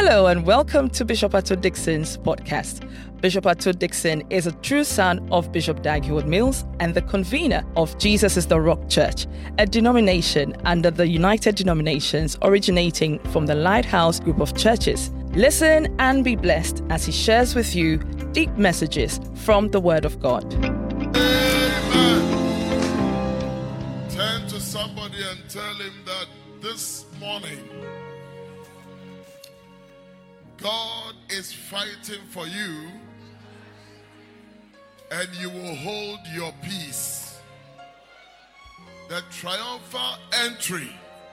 Hello and welcome to Bishop Ato Dixon's podcast. Bishop Ato Dixon is a true son of Bishop Dag Heward-Mills and the convener of Jesus is the Rock Church, a denomination under the United Denominations originating from the Lighthouse Group of Churches. Listen and be blessed as he shares with you deep messages from the Word of God. Amen. Turn to somebody and tell him that this morning, God is fighting for you and you will hold your peace. The triumphal entry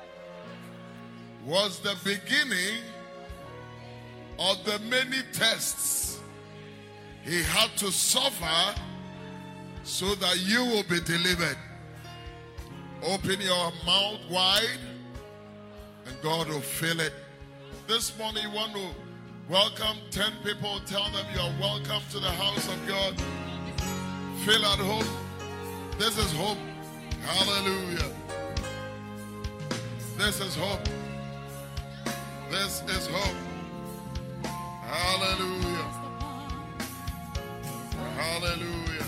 was the beginning of the many tests he had to suffer so that you will be delivered. Open your mouth wide and God will fill it. This morning you want to welcome 10 people. Tell them you are welcome to the house of God. Feel at home. This is hope. Hallelujah. This is hope. This is hope. Hallelujah. Hallelujah.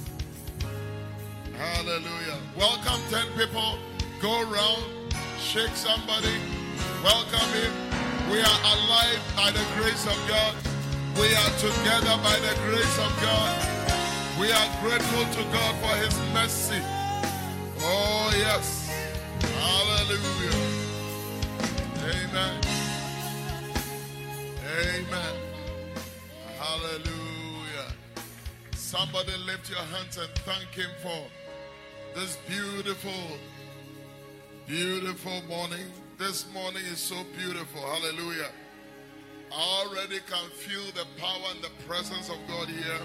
Hallelujah. Welcome 10 people. Go around. Shake somebody. Welcome him. We are alive by the grace of God. We are together by the grace of God. We are grateful to God for his mercy. Oh yes. Hallelujah. Amen. Amen. Hallelujah. Somebody lift your hands and thank him for this beautiful, beautiful morning. This morning is so beautiful. Hallelujah. I already can feel the power and the presence of God here.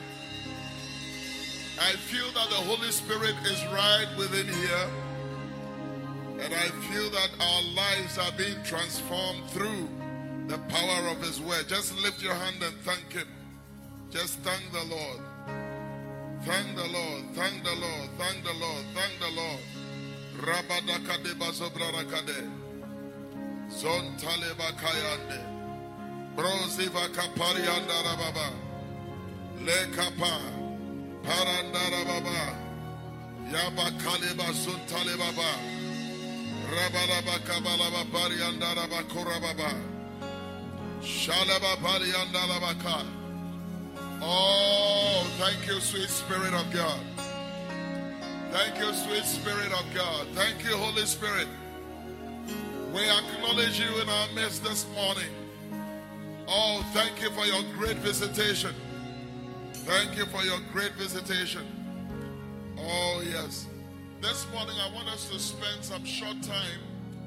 I feel that the Holy Spirit is right within here. And I feel that our lives are being transformed through the power of his word. Just lift your hand and thank him. Just thank the Lord. Thank the Lord. Thank the Lord. Thank the Lord. Thank the Lord. Rabadakade basobrakade. Zon taleba kayande. Broziva kapari andarababa. Le kapa. Parandarababa. Yaba kaleba sun talebaba. Rabalaba kabalaba pari andaraba korababa. Shalaba pari andarabaka. Oh, thank you, sweet Spirit of God. Thank you, sweet Spirit of God. Thank you, Holy Spirit. We acknowledge you in our midst this morning. Oh, thank you for your great visitation. Thank you for your great visitation. Oh, yes. This morning I want us to spend some short time.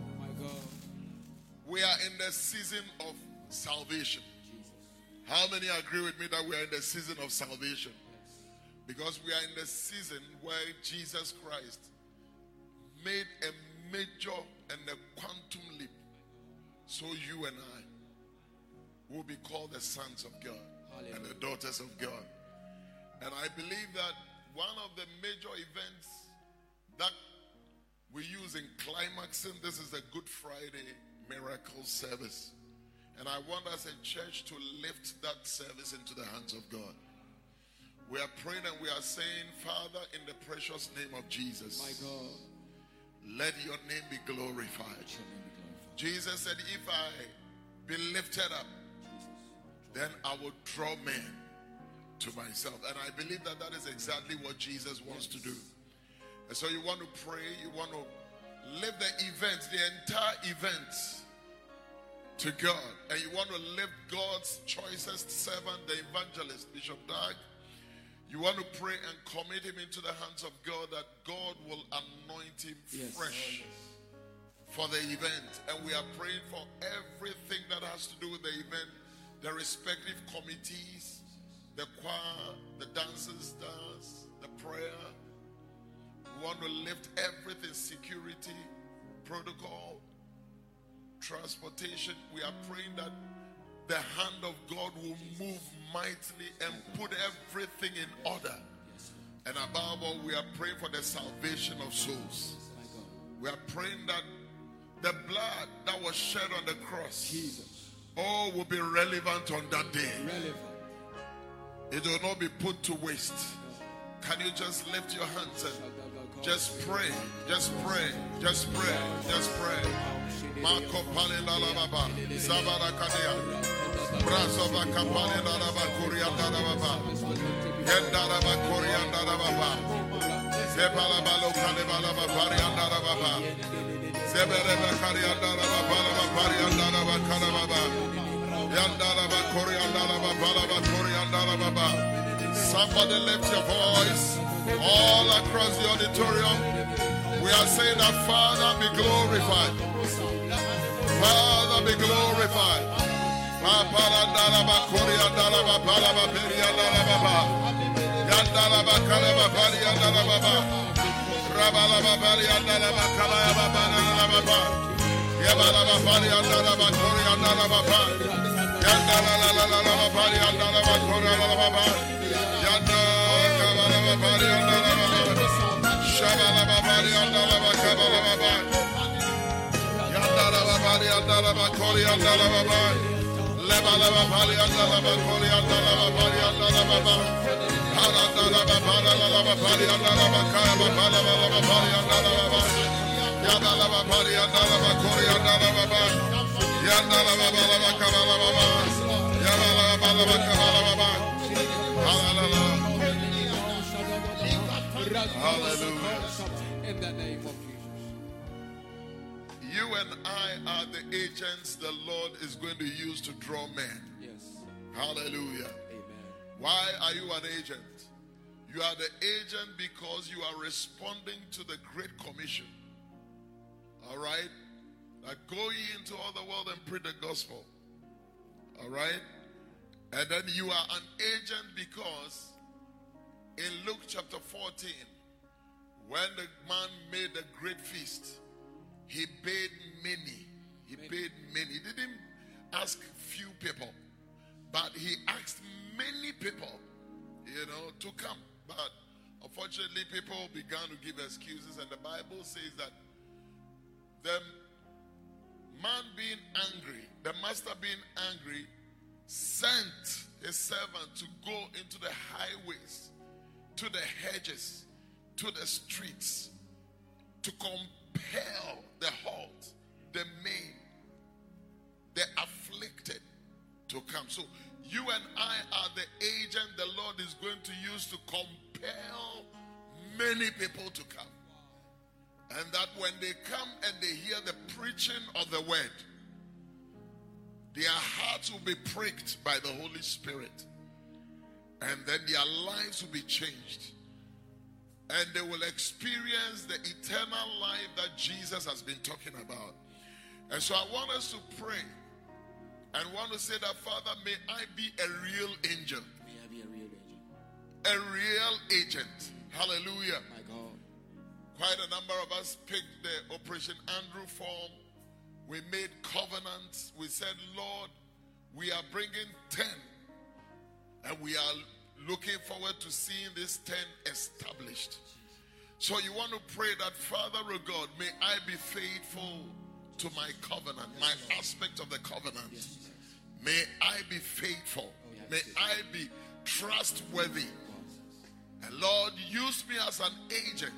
We are in the season of salvation. How many agree with me that we are in the season of salvation? Because we are in the season where Jesus Christ made a major and a quantum leap. So you and I will be called the sons of God. Hallelujah. And the daughters of God. And I believe that one of the major events that we use in climaxing, this is the Good Friday miracle service. And I want us a church to lift that service into the hands of God. We are praying and we are saying, Father, in the precious name of Jesus, my God, let your name be glorified. Jesus said, if I be lifted up, then I will draw men to myself. And I believe that that is exactly what Jesus wants to do. And so you want to pray, you want to live the event, the entire event, to God. And you want to lift God's choicest servant, the evangelist, Bishop Dag. You want to pray and commit him into the hands of God, that God will anoint him fresh for the event. And we are praying for everything that has to do with the event, the respective committees, the choir, the dancers, the prayer. We want to lift everything, security, protocol, transportation. We are praying that the hand of God will move mightily and put everything in order. And above all, we are praying for the salvation of souls. We are praying that the blood that was shed on the cross all will be relevant on that day. It will not be put to waste. Can you just lift your hands and just pray? Just pray. Just pray. Just pray. Marco Palilababa, Savara Kadea, Brazova Kapalilaba, Kuriandababa, Yendaraba, Kuriandababa, Zebalabalo Kalibalaba, Pariandababa, Zebereba Kariandababa, Pariandababa, Kalababa, Yandaraba, Kuriandababa, Balaba, Kuriandababa. Somebody lift your voice all across the auditorium. We are saying that Father be glorified. Father be glorified. In the name of Jesus. You and I are the agents the Lord is going to use to draw men. Yes. Hallelujah. Amen. Why are you an agent? You are the agent because you are responding to the Great Commission. All right? Like, go ye into all the world and preach the gospel. All right? And then you are an agent because in Luke chapter 14, when the man made the great feast, he bade many. He bade many. He didn't ask few people, but he asked many people, to come. But unfortunately, people began to give excuses, and the Bible says that the man being angry, the master being angry, sent his servant to go into the highways, to the hedges, to the streets, to compel the halt, the maimed, the afflicted to come. So you and I are the agent the Lord is going to use to compel many people to come. And that when they come and they hear the preaching of the word, their hearts will be pricked by the Holy Spirit. And then their lives will be changed. And they will experience the eternal life that Jesus has been talking about. And so I want us to pray and want to say that, Father, may I be a real angel. May I be a real agent. A real agent. Hallelujah. My God. Quite a number of us picked the Operation Andrew form. We made covenants. We said, Lord, we are bringing 10. And we are looking forward to seeing this 10 established. So you want to pray that, Father, oh God, may I be faithful to my covenant, my aspect of the covenant. May I be faithful. May I be trustworthy. And Lord, use me as an agent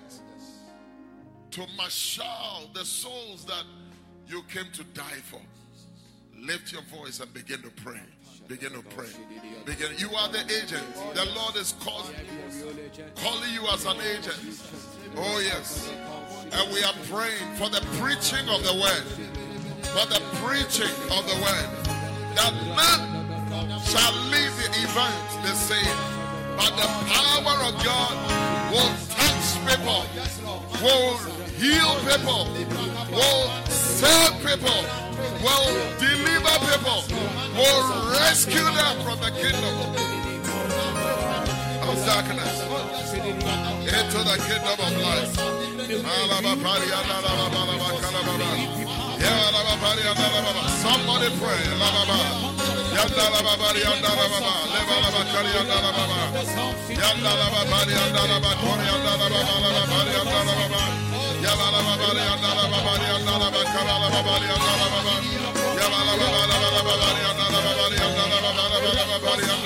to marshal the souls that you came to die for. Lift your voice and begin to pray. Begin to pray. Begin. You are the agent. The Lord is calling you as an agent. Oh yes. And we are praying for the preaching of the word. For the preaching of the word. That none shall leave the event the same. But the power of God will touch people. Will heal people. Will save people. Will deliver people. Will rescue them from the kingdom of darkness into the kingdom of light. Somebody pray.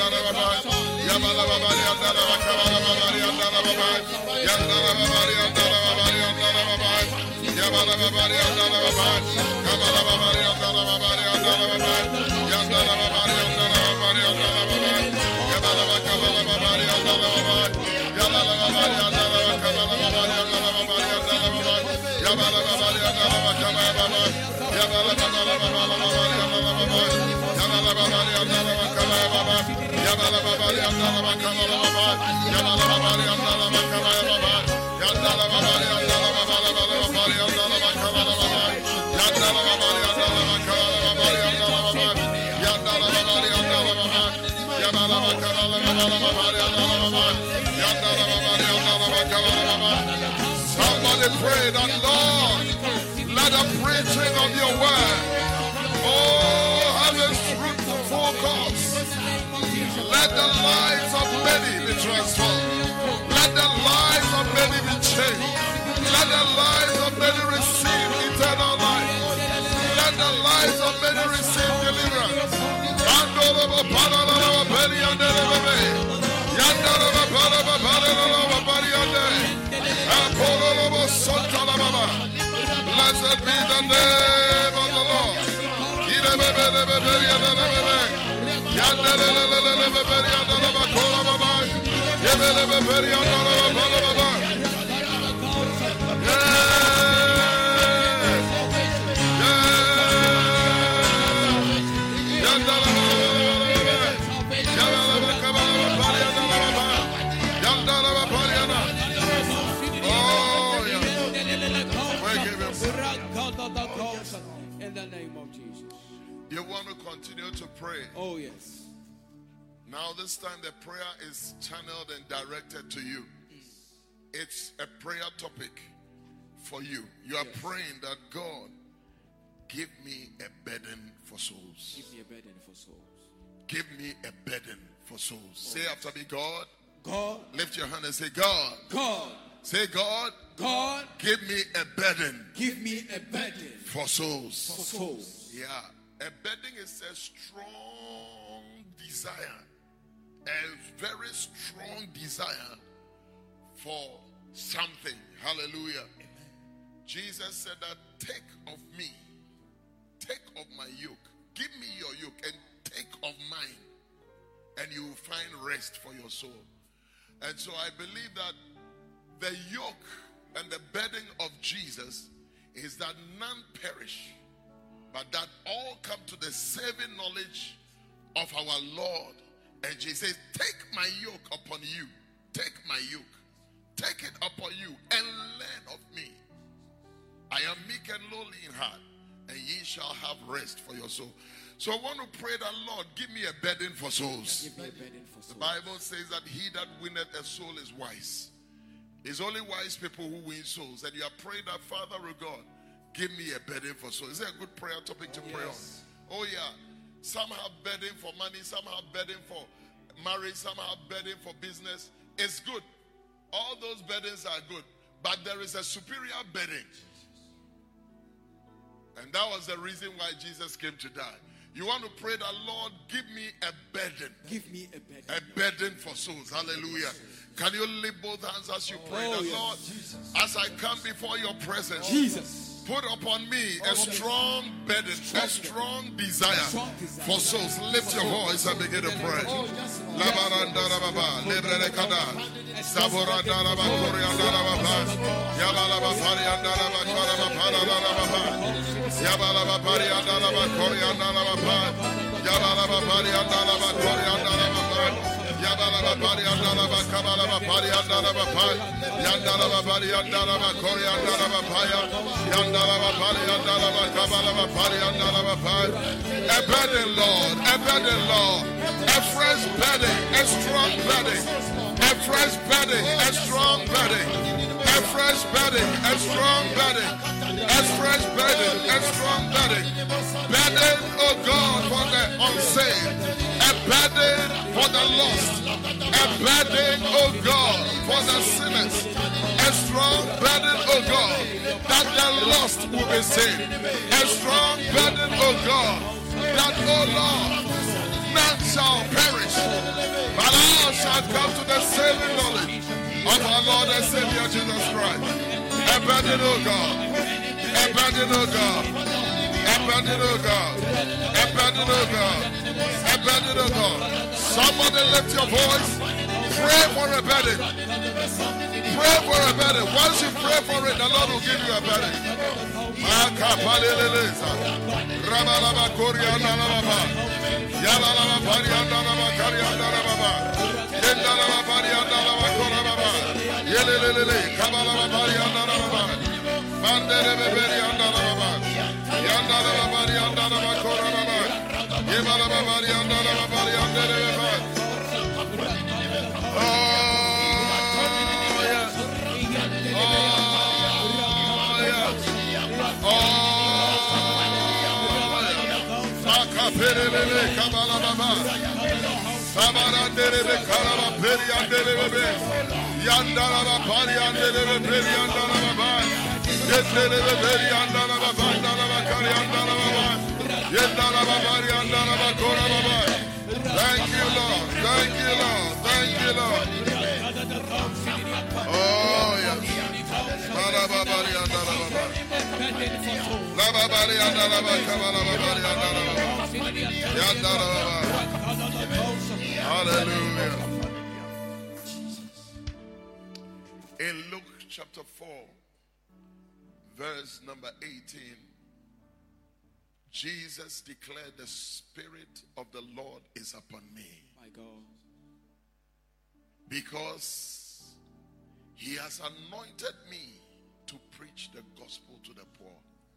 Somebody pray that, Lord, let the preaching of your word, have a fruitful cause. Let the lives of many be transformed. Let the lives of many be changed. Let the lives of many receive eternal life. Let the lives of many receive deliverance. Blessed be the name of the Lord. In the name of Jesus. You want to continue to pray? Oh, yes. Now this time the prayer is channeled and directed to you. It's a prayer topic for you. You are praying that, God, give me a burden for souls. Give me a burden for souls. Give me a burden for souls. Say after me, God. God. Lift your hand and say, God. God. Say, God. God. Give me a burden. Give me a burden for souls. For souls. Yeah. A burden is a strong desire. A very strong desire for something. Hallelujah. Amen. Jesus said that, take of me. Take of my yoke. Give me your yoke and take of mine. And you will find rest for your soul. And so I believe that the yoke and the burden of Jesus is that none perish, but that all come to the saving knowledge of our Lord. And Jesus says, take my yoke upon you. Take my yoke. Take it upon you and learn of me. I am meek and lowly in heart, and ye shall have rest for your soul. So I want to pray that, Lord, give me a burden for souls. Give me a burden for souls. The Bible says that he that winneth a soul is wise. It's only wise people who win souls. And you are praying that, Father, oh God, give me a burden for souls. Is that a good prayer topic to pray on? Oh yeah. Some have burden for money. Some have burden for marriage. Some have burden for business. It's good. All those burdens are good. But there is a superior burden. And that was the reason why Jesus came to die. You want to pray that, Lord, give me a burden. Give me a burden. A burden for souls. Hallelujah. Can you lift both hands as you pray that, Lord, as I come before your presence, Jesus, put upon me a strong burden, a strong desire for souls. Lift your voice and begin to pray. A burden, Lord, a burden, Lord, a fresh burden, a strong burden, a fresh burden, a strong burden, a fresh burden, a strong burden, a fresh burden, a strong burden, burden, oh God, for the unsaved, a burden for the lost, a burden, oh God, for the sinners, a strong burden, oh God, that the lost will be saved, a strong burden, oh God, that, oh Lord, none shall perish, but all shall come to the saving knowledge of our Lord and Savior Jesus Christ. Abandon, O God. Abandon, O God. Abandon, O God. Abandon, O God. Abandon, O God. Somebody lift your voice. Pray for a bedding. Pray for a bedding. Once you pray for it, the Lord will give you a bedding. Rabalaba Korianda Lava. Yalalaba Parianda Lava Karianda Lava. Yendalaba Parianda Lava Korababa. Yelele Kabalaba Parianda Lava. Mandere Beberianda Lava. Yandalaba Parianda Lava Korababa. Yebalaba Parianda Lava Parianda Lava. Oh yes. Oh yes. Oh Perele Kabala Baba Samarandere Karaba Periandere Yandala Pariandere Periandala Baba Yetere Periandala Bandala Kariandala Baba Yendala Pariandala Bakora Baba. Thank you, Lord. Thank you, Lord. Thank you, Lord. Oh yes. Baba Pariandala Baba Laba Pariandala Kabala Pariandala Baba. Hallelujah. In Luke chapter 4, verse number 18, Jesus declared, the Spirit of the Lord is upon me. My God. Because he has anointed me to preach the gospel to the poor.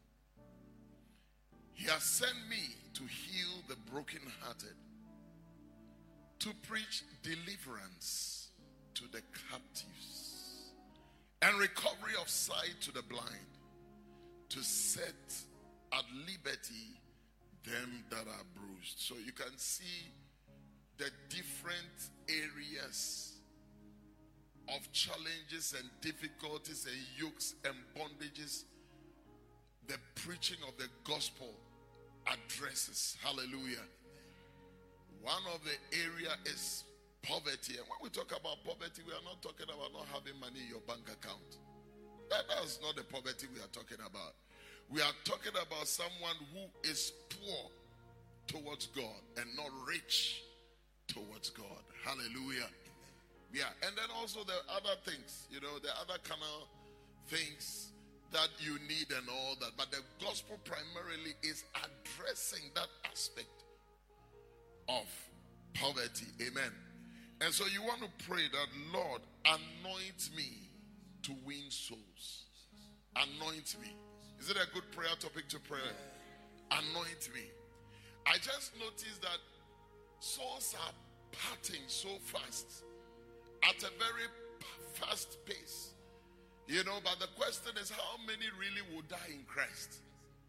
He has sent me to heal the brokenhearted, to preach deliverance to the captives, and recovery of sight to the blind, to set at liberty them that are bruised. So you can see the different areas of challenges and difficulties and yokes and bondages the preaching of the gospel addresses. Hallelujah. One of the area is poverty. And when we talk about poverty, we are not talking about not having money in your bank account. That's not the poverty we are talking about. We are talking about someone who is poor towards God and not rich towards God. Hallelujah. Yeah. And then also the other things, the other kind of things that you need and all that. But the gospel primarily is addressing that aspect of poverty. Amen. And so you want to pray that, Lord, anoint me to win souls. Anoint me. Is it a good prayer topic to pray? Anoint me. I just noticed that souls are parting so fast, at a very fast pace. But the question is, how many really will die in Christ?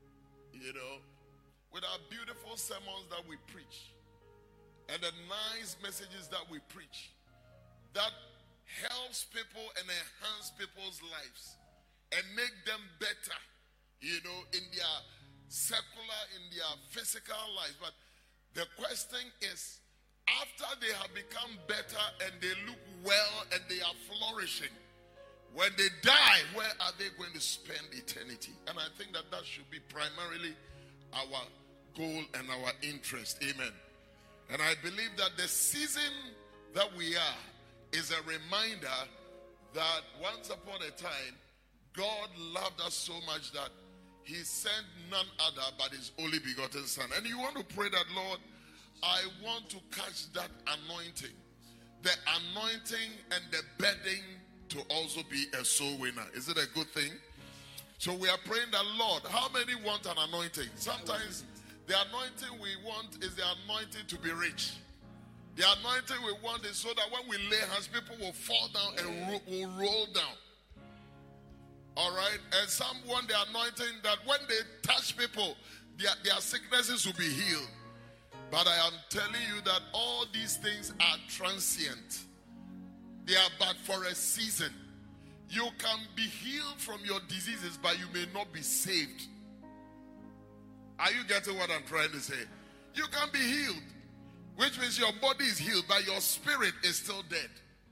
With our beautiful sermons that we preach and the nice messages that we preach that helps people and enhance people's lives and make them better, in their secular, in their physical lives. But the question is, after they have become better and they look well and they are flourishing, when they die, where are they going to spend eternity? And I think that should be primarily our goal and our interest. Amen. And I believe that the season that we are is a reminder that once upon a time, God loved us so much that he sent none other but his only begotten Son. And you want to pray that, Lord, I want to catch that anointing. The anointing and the bedding to also be a soul winner. Is it a good thing? So we are praying that, Lord, how many want an anointing? Sometimes the anointing we want is the anointing to be rich. The anointing we want is so that when we lay hands, people will fall down and will roll down. All right? And some want the anointing that when they touch people, their sicknesses will be healed. But I am telling you that all these things are transient. They are but for a season. You can be healed from your diseases, but you may not be saved. Are you getting what I'm trying to say? You can be healed. Which means your body is healed, but your spirit is still dead.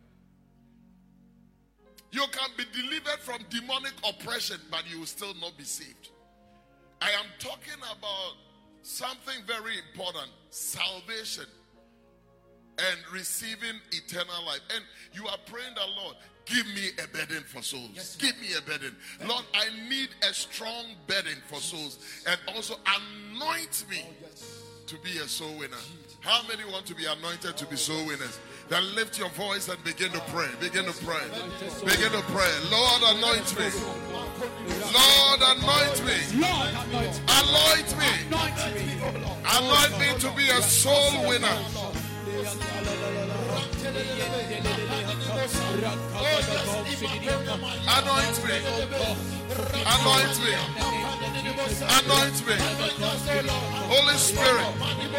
You can be delivered from demonic oppression, but you will still not be saved. I am talking about something very important: salvation and receiving eternal life. And you are praying that, Lord, give me a burden for souls. Yes, give me a burden. Lord, I need a strong burden for souls. And also anoint me to be a soul winner. How many want to be anointed to be soul winners? Then lift your voice and begin to pray. Begin to pray. Begin to pray. Lord, anoint me. Lord, anoint me. Anoint me. Anoint me to be a soul winner. Anoint me. Anoint me. Anoint me. Holy Spirit.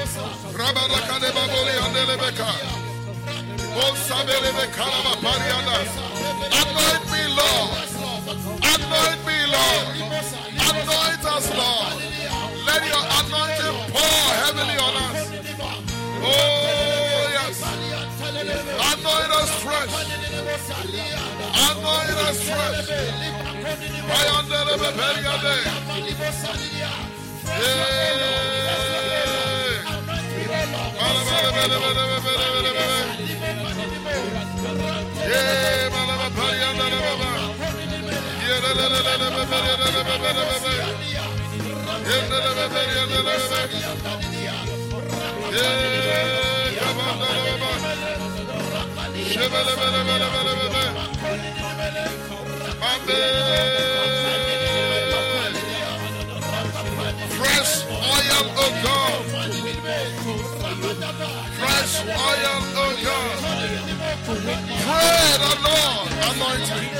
Anoint me, Lord. Anoint me, Lord. Anoint us, Lord. Let your anointing pour heavily on us. Oh, yes. Anoint us fresh. Anoint us fresh. Fresh oil, oh God. Fresh oil, oh God. Pray the Lord, anoint me.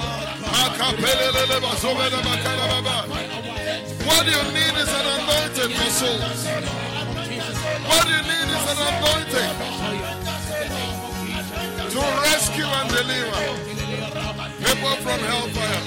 What you need is an anointing for souls. What you need is an anointing to rescue and deliver people from hellfire.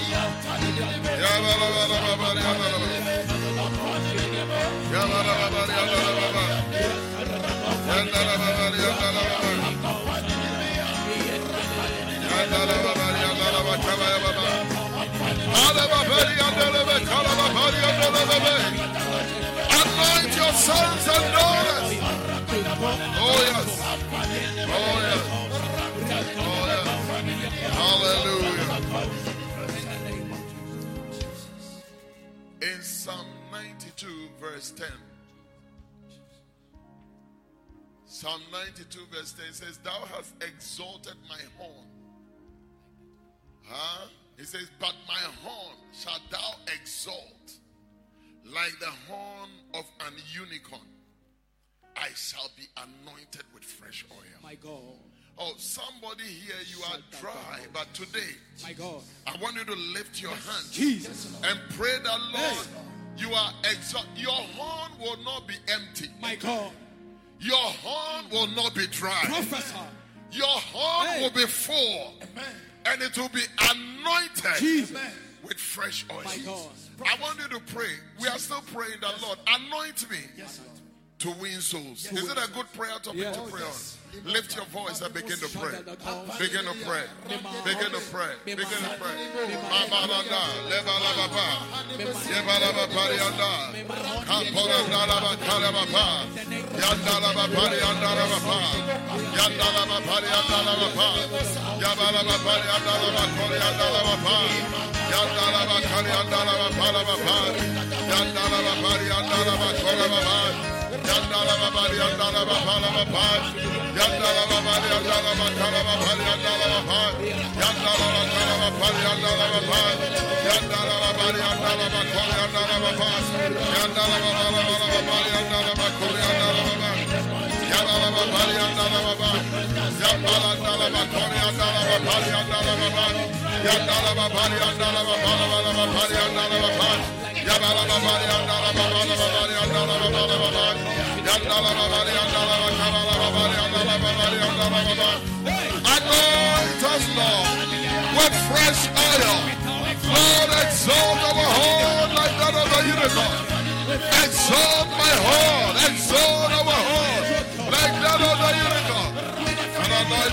Anoint your sons and daughters. Oh yes. Oh yes. Oh yes. Hallelujah. In Psalm 92 verse 10. Psalm 92 verse 10 says, Thou hast exalted my horn. He says, but my horn shalt thou exalt like the horn of an unicorn. I shall be anointed with fresh oil. My God. Oh, somebody here, you are dry, but today, my God, I want you to lift your hand Jesus, and pray that, Lord, you are exalted. Your horn will not be empty. My God. Your horn will not be dry. Professor. Your horn will be full. Amen. And it will be anointed with fresh oil. My God. I want you to pray. We are still praying that, Lord, anoint me to win souls. Is it a good prayer topic to pray on? Lift your voice and begin to pray. Begin to pray. Begin to pray. Begin to pray. Anoint us, Lord, with fresh oil. Lord, exalt our horn like that of the unicorn. Exalt my horn. Exalt our horn like that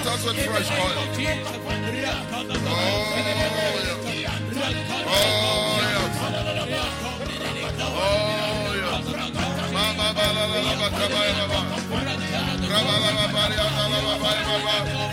us with fresh oil. Oh, yes. Oh, yes. Oh, yes. Mama, bala, la, la, ba, kaba, la, ba. Raba, la, la, ba, ya, la, la, ba, ya, ba.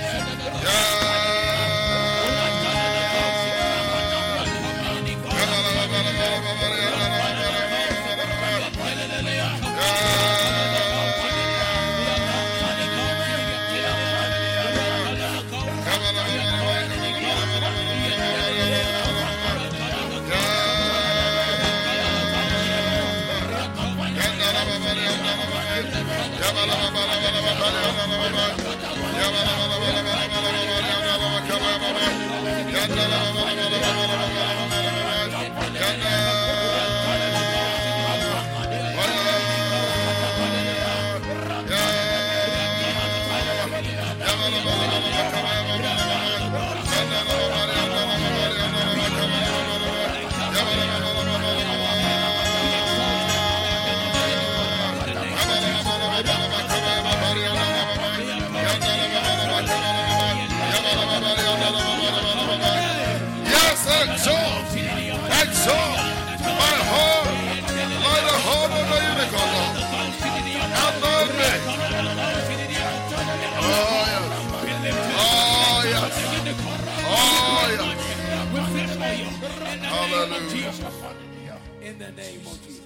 In the name of Jesus.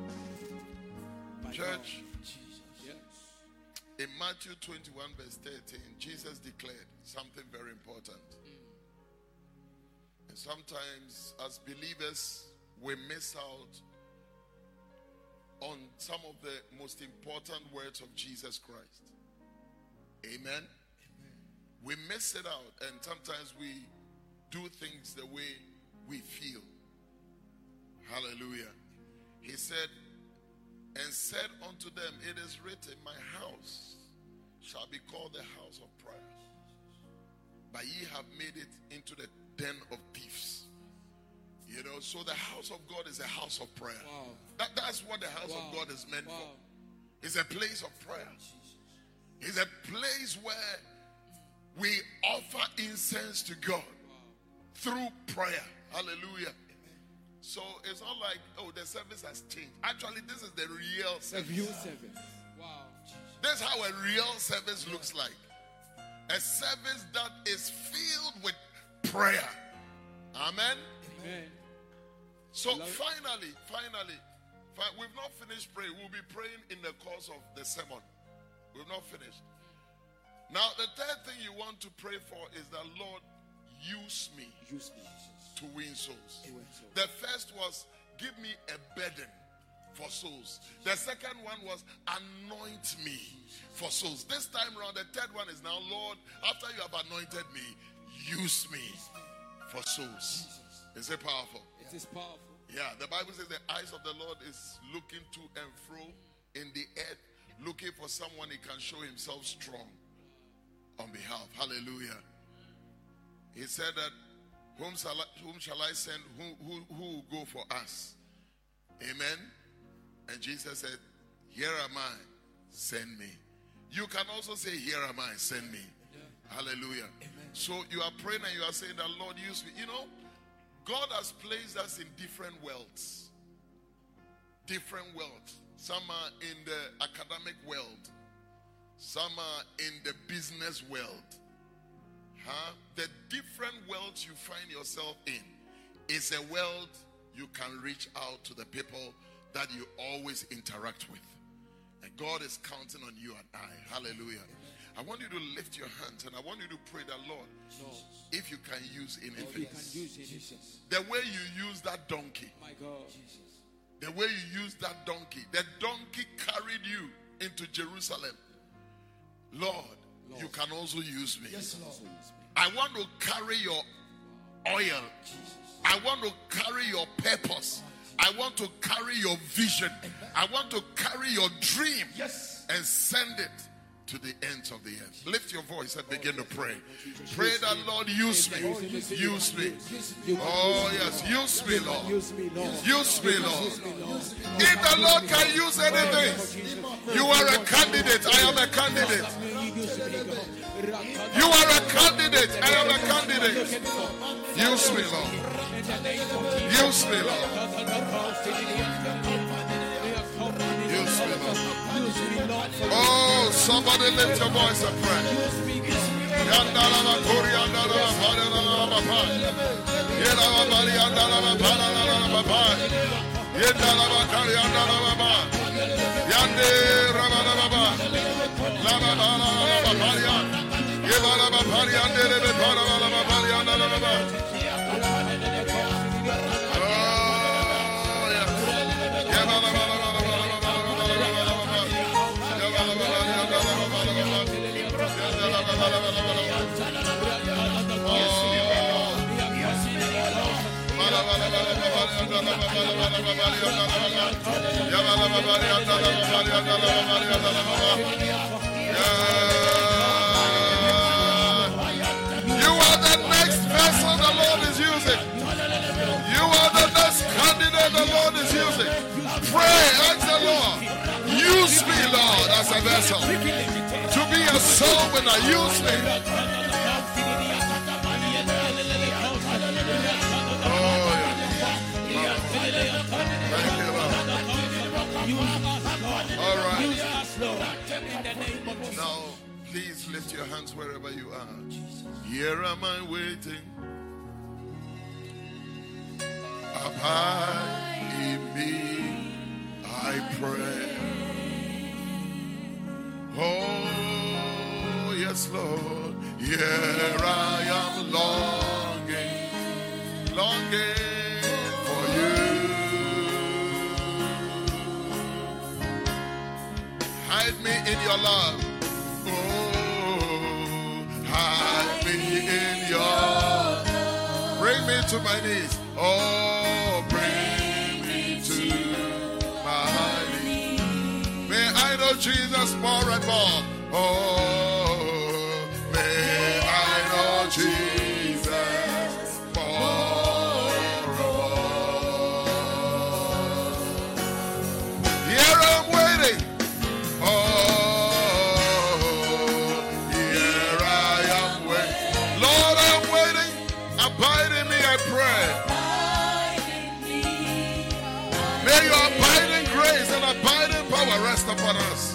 Church, in Matthew 21 verse 13, Jesus declared something very important. And sometimes as believers, we miss out on some of the most important words of Jesus Christ. Amen? We miss it out, and sometimes we do things the way we feel. Hallelujah. He said, and said unto them, it is written, my house shall be called the house of prayer, but ye have made it into the den of thieves. You know, so the house of God is a house of prayer. Wow. That's what the house of God is meant for. It's a place of prayer. It's a place where we offer incense to God through prayer. Hallelujah. So it's not like, oh, the service has changed. Actually, this is the real service. Real service. Wow. That's how a real service looks like. A service that is filled with prayer. Amen. Amen. So finally, we've not finished praying. We'll be praying in the course of the sermon. We've not finished. Now, the third thing you want to pray for is that, Lord, use me. Use me. To win souls. To win souls. The first was, give me a burden for souls. The second one was, anoint me for souls. This time around, the third one is now, Lord, after you have anointed me, use me for souls. Is it powerful? It is powerful. Yeah, the Bible says the eyes of the Lord is looking to and fro in the earth, looking for someone he can show himself strong on behalf. Hallelujah. He said that, whom shall I send? Who will go for us? Amen. And Jesus said, here am I, send me. You can also say, here am I, send me. Yeah. Hallelujah. Amen. So you are praying and you are saying that, Lord, use me. You know, God has placed us in different worlds. Different worlds. Some are in the academic world. Some are in the business world. The different worlds you find yourself in is a world you can reach out to the people that you always interact with. And God is counting on you and I. Hallelujah. I want you to lift your hands and I want you to pray that, Lord, if you can use anything. The way you use that donkey. My God. The way you use that donkey. The donkey carried you into Jerusalem. Lord, you can also use me. Yes, Lord. I want to carry your oil. I want to carry your purpose. I want to carry your vision. I want to carry your dream and send it to the ends of the earth. Lift your voice and begin to pray. Pray that, Lord, use me. Use me. Oh, yes. Use me, Lord. Use me, Lord. If the Lord can use anything, you are a candidate. I am a candidate. You are candidate. I am a candidate. Use me, Lord. Use me, Lord. Use me, Lord. Oh, somebody lift your voice and pray. You are the next vessel the Lord is using. You are the next candidate the Lord is using. Pray, ask the Lord, use me, Lord, as a vessel. To be a soul winner, use me. Oh, yeah. Thank you, Lord. All right. Now, please lift your hands wherever you are. Here am I waiting. Abide in me, I pray. Oh, yes, Lord. Here I am longing, longing for you. Hide me in your love. Oh, hide me in your love. Bring me to my knees. Oh, bring me to my knees. May I know Jesus more and more. Oh, may I know Jesus more and more. Here I'm waiting. Oh, here I am waiting. Lord, I'm waiting. Abide in me, I pray. May your abiding grace and abiding power rest upon us.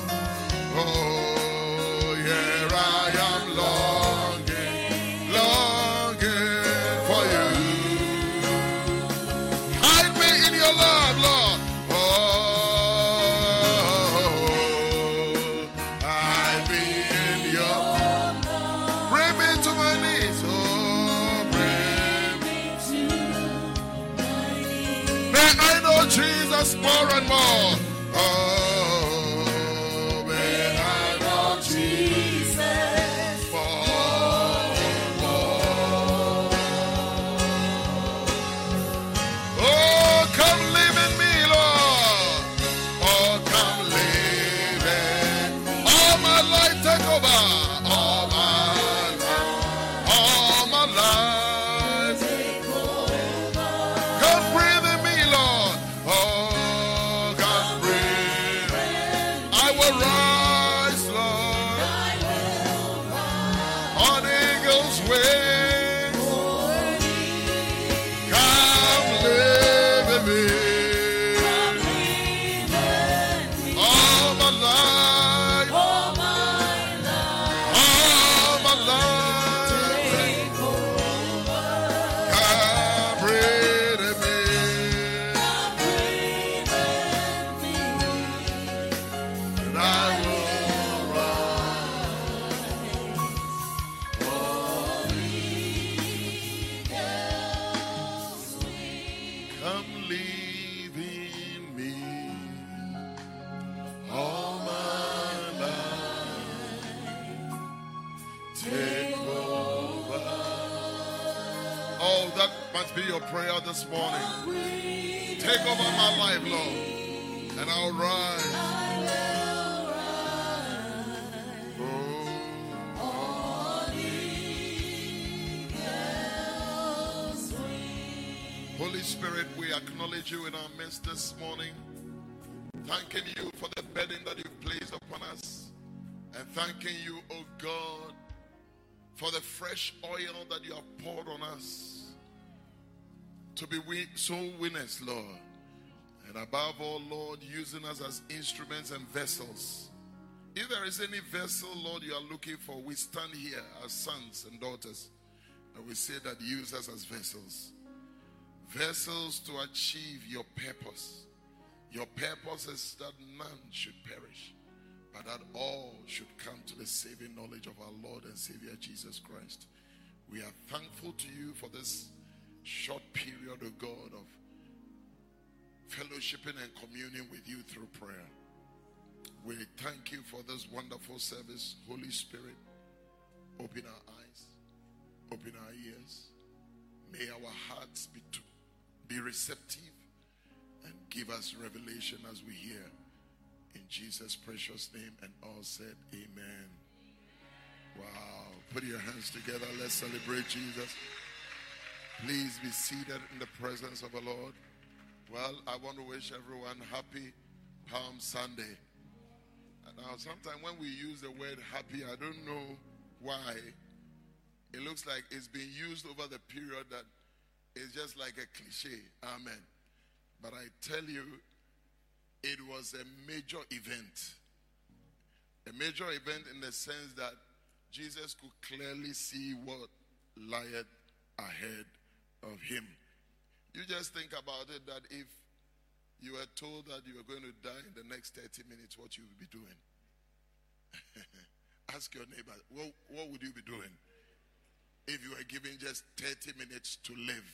Oh, here I am longing, longing for you. Hide me in your love, Lord. Oh, hide me in your love. Bring me to my knees. Oh, bring me to my knees. May I know Jesus more and more. Oh, may I know Jesus more and more. Oh, come live in me, Lord. Oh, come live in me. All my life take over. All my life take over. Come breathe in me, Lord. Oh, come breathe. I will rise, Lord, on eagle's wings. Come live in me. All my life, all my life, come breathe in me. And I will rise. Come live in me. All my life, take over. Oh, that must be your prayer this morning. Take over my life, Lord, and I'll rise. Holy Spirit, we acknowledge you in our midst this morning, thanking you for the burden that you've placed upon us, and thanking you, oh God, for the fresh oil that you have poured on us to be soul winners, Lord. And above all, Lord, using us as instruments and vessels. If there is any vessel, Lord, you are looking for, we stand here as sons and daughters, and we say that use us as vessels. Vessels to achieve your purpose. Your purpose is that none should perish, but that all should come to the saving knowledge of our Lord and Savior Jesus Christ. We are thankful to you for this short period, O God, of fellowshipping and communing with you through prayer. We thank you for this wonderful service. Holy Spirit, open our eyes, open our ears. May our hearts be receptive and give us revelation as we hear. In Jesus' precious name, and all said, amen. Wow. Put your hands together. Let's celebrate Jesus. Please be seated in the presence of the Lord. Well, I want to wish everyone happy Palm Sunday. And now, sometimes when we use the word happy, I don't know why. It looks like it's been used over the period that it's just like a cliche. Amen. But I tell you, it was a major event. A major event in the sense that Jesus could clearly see what lied ahead of him. You just think about it, that if you were told that you were going to die in the next 30 minutes, what you would be doing? Ask your neighbor, what would you be doing if you were given just 30 minutes to live?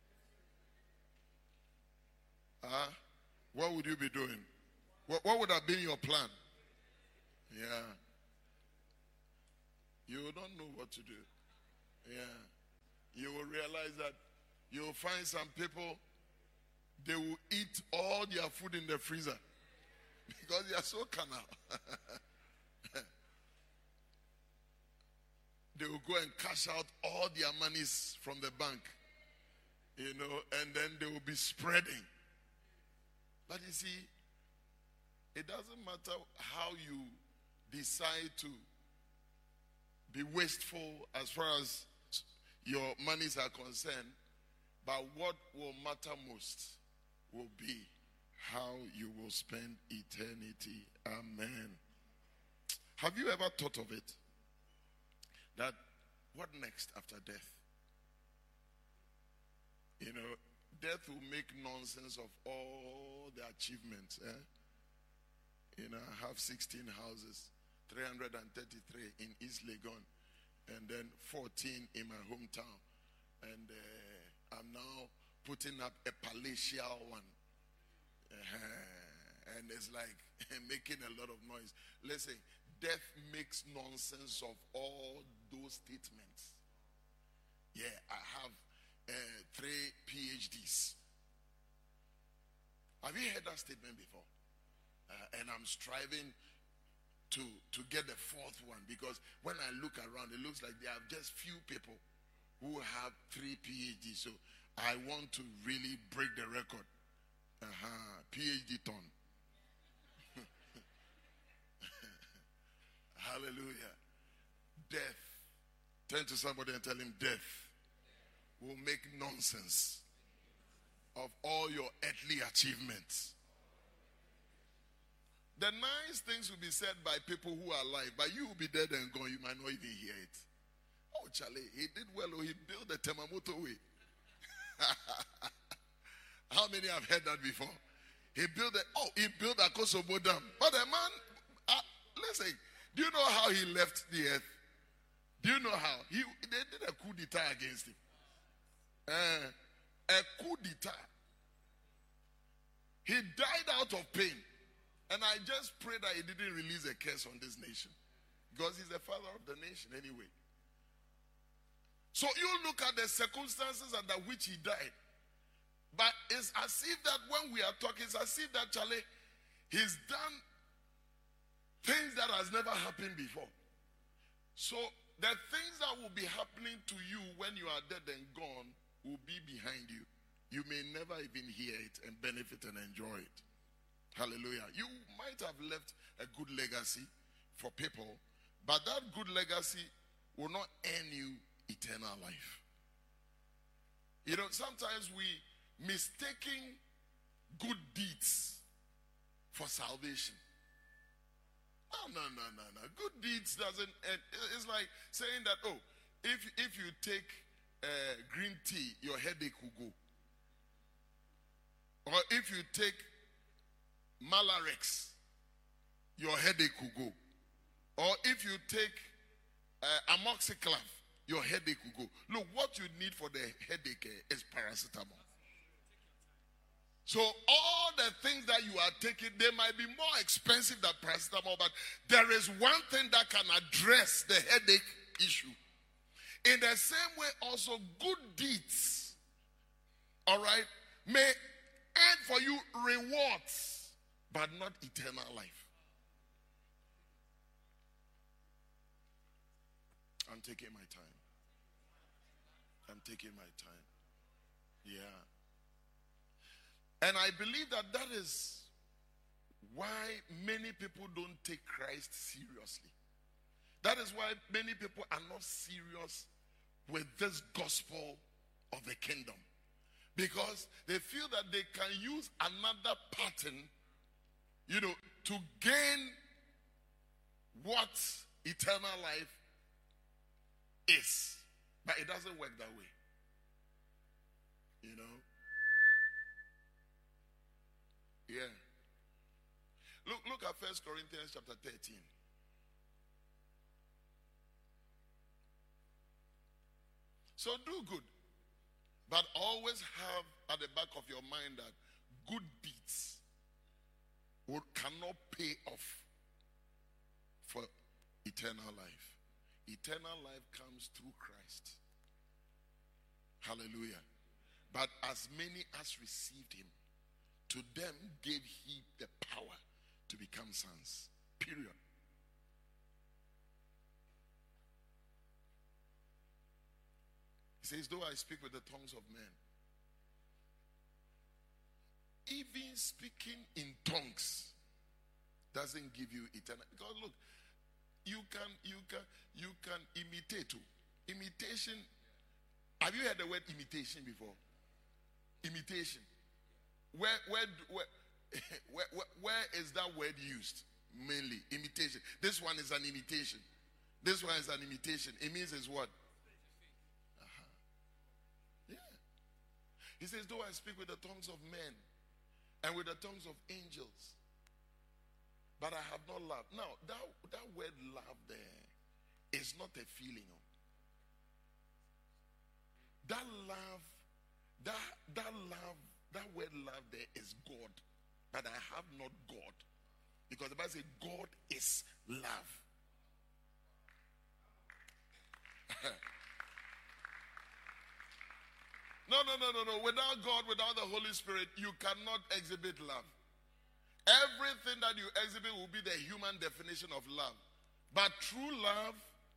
What would you be doing? What would have been your plan? Yeah. You don't know what to do. Yeah. You will realize that you will find some people, they will eat all their food in the freezer because they are so carnal. They will go and cash out all their monies from the bank, and then they will be spreading. But you see, it doesn't matter how you decide to be wasteful as far as your monies are concerned, but what will matter most will be how you will spend eternity. Amen. Have you ever thought of it? That what next after death? Death will make nonsense of all the achievements. I have 16 houses, 333 in East Legon, and then 14 in my hometown. And I'm now putting up a palatial one. And it's like making a lot of noise. Listen, death makes nonsense of all those statements. Yeah, I have 3 PhDs. Have you heard that statement before? And I'm striving to get the 4th one, because when I look around, it looks like there are just few people who have 3 PhDs. So I want to really break the record. PhD ton. Hallelujah. Death. Turn to somebody and tell him, death will make nonsense of all your earthly achievements. The nice things will be said by people who are alive, but you will be dead and gone. You might not even hear it. Oh, Charlie, he did well. He built the Temamoto way. How many have heard that before? He built Akosobo Dam. But the man, listen, do you know how he left the earth? Do you know how? They did a coup d'etat against him. A coup d'etat. He died out of pain. And I just pray that he didn't release a curse on this nation, because he's the father of the nation anyway. So you look at the circumstances under which he died. But it's as if that when we are talking, it's as if that Charlie, he's done things that has never happened before. So the things that will be happening to you when you are dead and gone will be behind you. You may never even hear it and benefit and enjoy it. Hallelujah. You might have left a good legacy for people, but that good legacy will not earn you eternal life. You know, sometimes we mistaking good deeds for salvation. No. Good deeds doesn't end. It's like saying that, oh, if you take green tea, your headache will go. Or if you take Malarex, your headache will go. Or if you take amoxiclav, your headache will go. Look, what you need for the headache is paracetamol. So all the things that you are taking, they might be more expensive than paracetamol, but there is one thing that can address the headache issue. In the same way, also good deeds, all right, may earn for you rewards, but not eternal life. I'm taking my time. Yeah. And I believe that is why many people don't take Christ seriously. That is why many people are not serious with this gospel of the kingdom. Because they feel that they can use another pattern, to gain what eternal life is. But it doesn't work that way. Yeah. Look at 1 Corinthians chapter 13. So do good, but always have at the back of your mind that good deeds cannot pay off for eternal life. Eternal life comes through Christ. Hallelujah. But as many as received him, to them gave he the power to become sons. Period. He says, though I speak with the tongues of men, even speaking in tongues doesn't give you eternal. Because look, you can imitate. Imitation. Have you heard the word imitation before? Imitation. Where is that word used? Mainly imitation. This one is an imitation. This one is an imitation. It means it's what? Yeah. He says, though I speak with the tongues of men and with the tongues of angels, but I have not love. Now, that word love there is not a feeling. That love, that word love there is God. But I have not God. Because the Bible says God is love. No. Without God, without the Holy Spirit, you cannot exhibit love. Everything that you exhibit will be the human definition of love. But true love,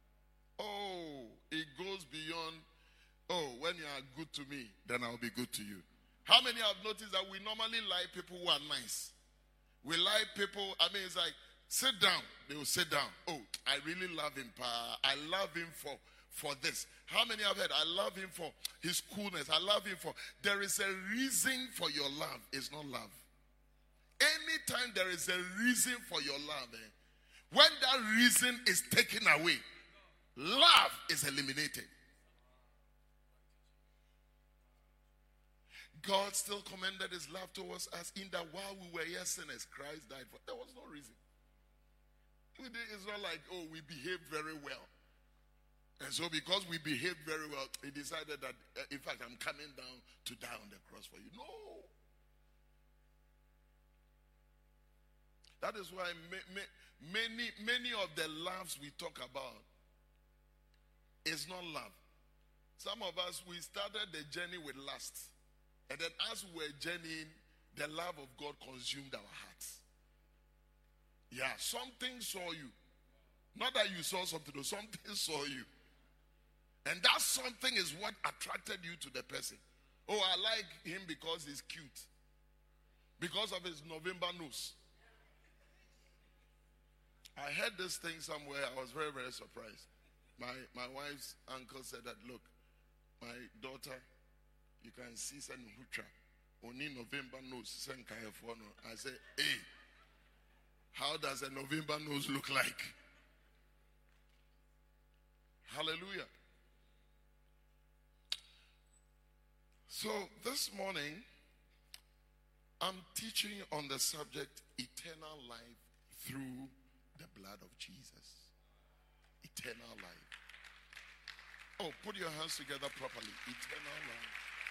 it goes beyond, when you are good to me, then I'll be good to you. How many have noticed that we normally like people who are nice? We like people, it's like, sit down. They will sit down. Oh, I really love him, pa. I love him for this. How many have heard? I love him for his coolness. I love him for... There is a reason for your love. It's not love. Anytime there is a reason for your love, when that reason is taken away, love is eliminated. God still commended his love towards us in that while we were yet sinners, Christ died for. There was no reason. It's not like, we behaved very well. And so because we behaved very well, he decided that, in fact, I'm coming down to die on the cross for you. No. That is why many of the loves we talk about is not love. Some of us, we started the journey with lust. And then as we were journeying, the love of God consumed our hearts. Yeah, something saw you. Not that you saw something, but something saw you. And that something is what attracted you to the person. Oh, I like him because he's cute. Because of his November nose. I heard this thing somewhere. I was very, very surprised. My wife's uncle said that, look, my daughter, you can see San Hutra. Only November nose, San Kayafono. I said, hey, how does a November nose look like? Hallelujah. So this morning, I'm teaching on the subject eternal life through the blood of Jesus. Eternal life. Oh, put your hands together properly. Eternal life.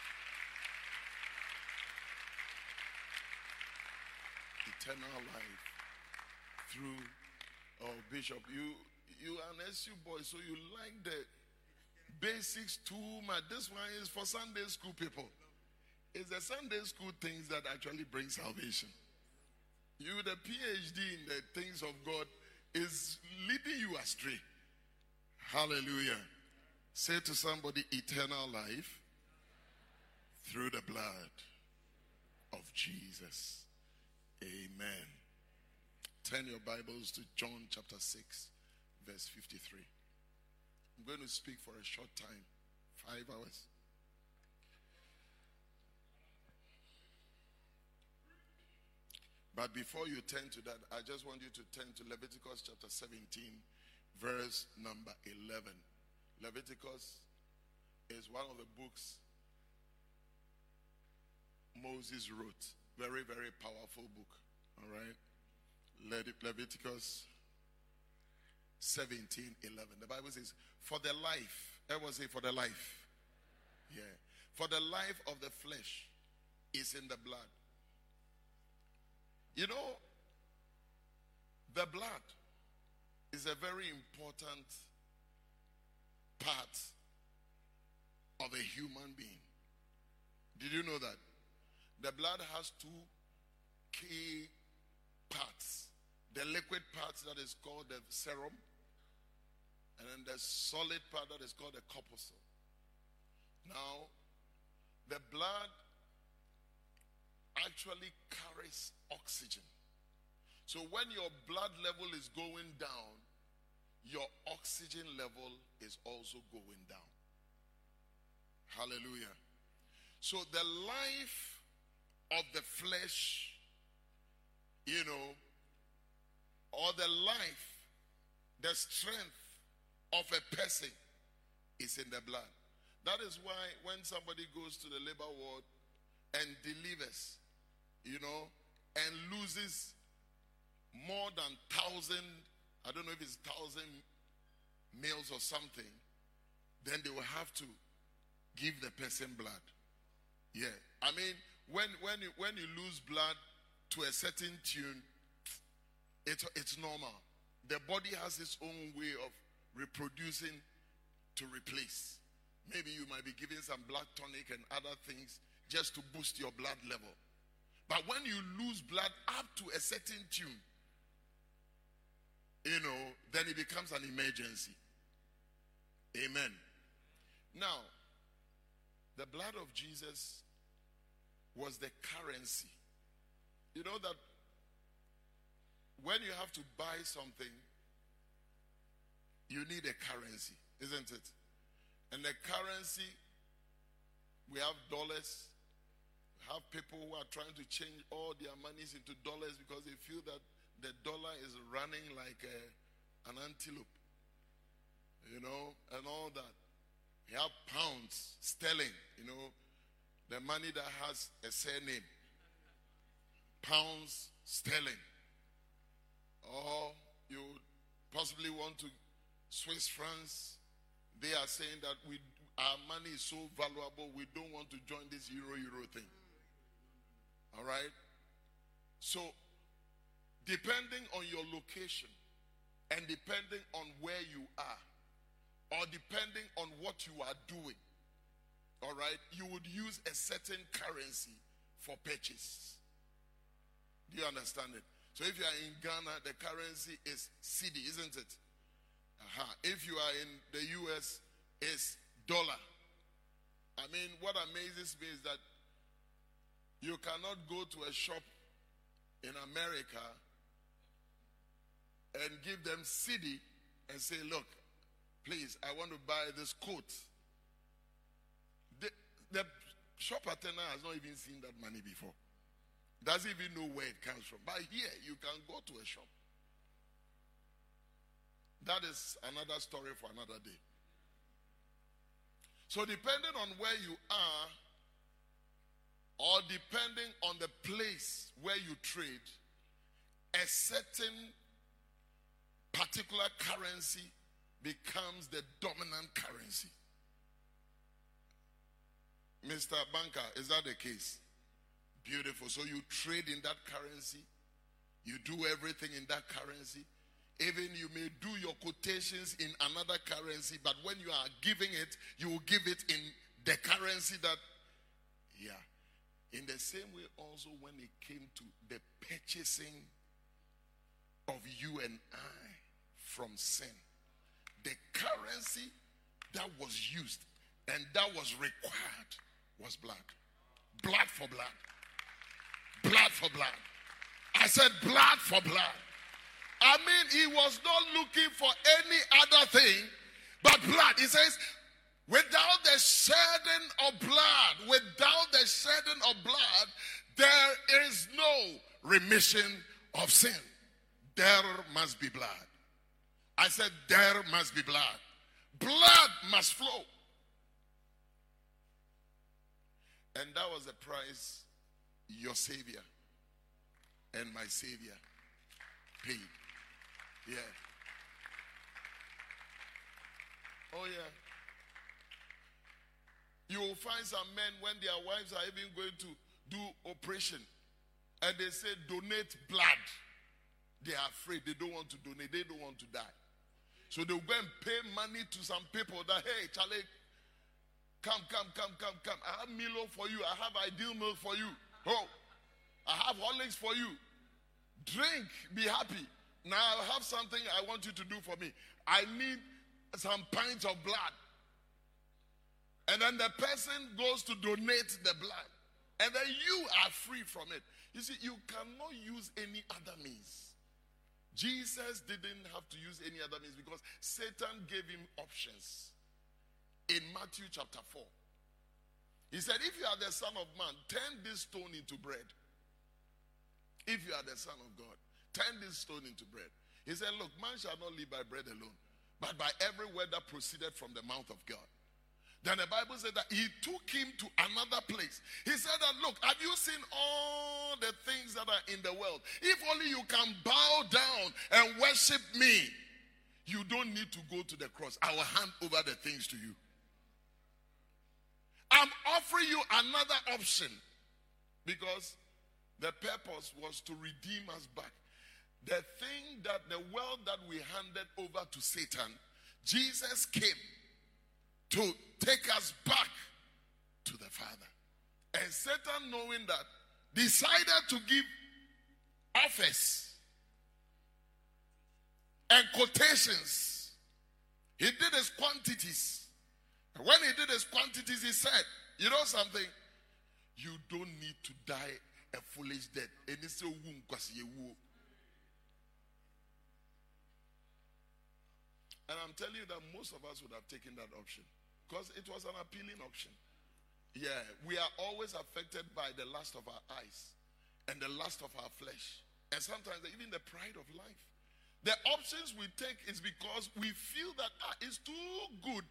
Eternal life through, oh, Bishop, you are an SU boy, so you like the basics too much. This one is for Sunday school people. It's the Sunday school things that actually bring salvation. You, the PhD in the things of God, is leading you astray. Hallelujah. Say to somebody, eternal life through the blood of Jesus. Amen. Turn your Bibles to John chapter 6, verse 53. I'm going to speak for a short time, 5 hours. But before you turn to that, I just want you to turn to Leviticus chapter 17, verse number 11. Leviticus is one of the books Moses wrote. Very, very powerful book. All right. Leviticus 17:11. The Bible says, for the life, everyone say for the life. Yeah. For the life of the flesh is in the blood. You know, the blood is a very important part of a human being. Did you know that? The blood has two key parts. The liquid part that is called the serum, and then the solid part that is called the corpuscle. Now, the blood actually carries oxygen. So when your blood level is going down, your oxygen level is also going down. Hallelujah. So the life of the flesh, you know, or the life, the strength of a person is in the blood. That is why when somebody goes to the labor ward and delivers, you know, and loses more than 1,000, I don't know if it's 1,000 males or something, then they will have to give the person blood. Yeah. I mean, when you lose blood to a certain tune, it's normal. The body has its own way of reproducing to replace. Maybe you might be giving some blood tonic and other things just to boost your blood level. But when you lose blood up to a certain tune, you know, then it becomes an emergency. Amen. Now, the blood of Jesus was the currency. You know that when you have to buy something, you need a currency, isn't it? And the currency, we have dollars. We have people who are trying to change all their monies into dollars because they feel that the dollar is running like an antelope, you know, and all that. We have pounds, sterling, you know, the money that has a surname. Pounds, sterling. Or you possibly want to Swiss francs. They are saying that our money is so valuable, we don't want to join this euro thing. All right? So, depending on your location and depending on where you are, or depending on what you are doing, all right, you would use a certain currency for purchase. Do you understand it? So if you are in Ghana, the currency is cedi, isn't it? If you are in the US, it's dollar. I mean, what amazes me is that you cannot go to a shop in America and give them cedi and say, look, please, I want to buy this coat. The shop attendant has not even seen that money before. Doesn't even know where it comes from. But here, you can go to a shop. That is another story for another day. So depending on where you are, or depending on the place where you trade, a certain particular currency becomes the dominant currency. Mr. Banker, is that the case? Beautiful. So you trade in that currency. You do everything in that currency. Even you may do your quotations in another currency, but when you are giving it, you will give it in the currency that, In the same way also when it came to the purchasing of you and I from sin, the currency that was used and that was required was blood. Blood for blood. Blood for blood. I said blood for blood. I mean, he was not looking for any other thing but blood. He says, without the shedding of blood, there is no remission of sin. There must be blood. I said, there must be blood. Blood must flow. And that was the price your Savior and my Savior paid. Yeah. Oh, yeah. You will find some men when their wives are even going to do operation and they say donate blood. They are afraid. They don't want to donate. They don't want to die. So they'll go and pay money to some people that, hey, Charlie, come. I have Milo for you. I have Ideal Milk for you. Oh, I have Horlicks for you. Drink. Be happy. Now I have something I want you to do for me. I need some pints of blood. And then the person goes to donate the blood. And then you are free from it. You see, you cannot use any other means. Jesus didn't have to use any other means because Satan gave him options. In Matthew chapter 4. He said, if you are the Son of Man, turn this stone into bread. If you are the Son of God, turn this stone into bread. He said, look, man shall not live by bread alone, but by every word that proceeded from the mouth of God. Then the Bible said that he took him to another place. He said that, look, have you seen all the things that are in the world? If only you can bow down and worship me, you don't need to go to the cross. I will hand over the things to you. I'm offering you another option because the purpose was to redeem us back. The thing that the world that we handed over to Satan, Jesus came to take us back to the Father. And Satan, knowing that, decided to give offers and quotations. He did his quantities. And when he did his quantities, he said, you know something? You don't need to die a foolish death. And I'm telling you that most of us would have taken that option because it was an appealing option. Yeah, we are always affected by the lust of our eyes and the lust of our flesh. And sometimes even the pride of life. The options we take is because we feel that it's too good.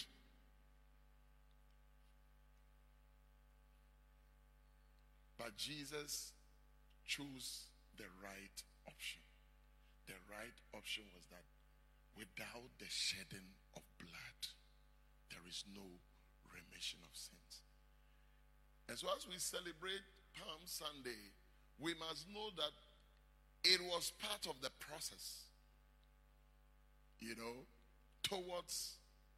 But Jesus chose the right option. The right option was that without the shedding of blood, there is no remission of sins. And so as we celebrate Palm Sunday, we must know that it was part of the process, towards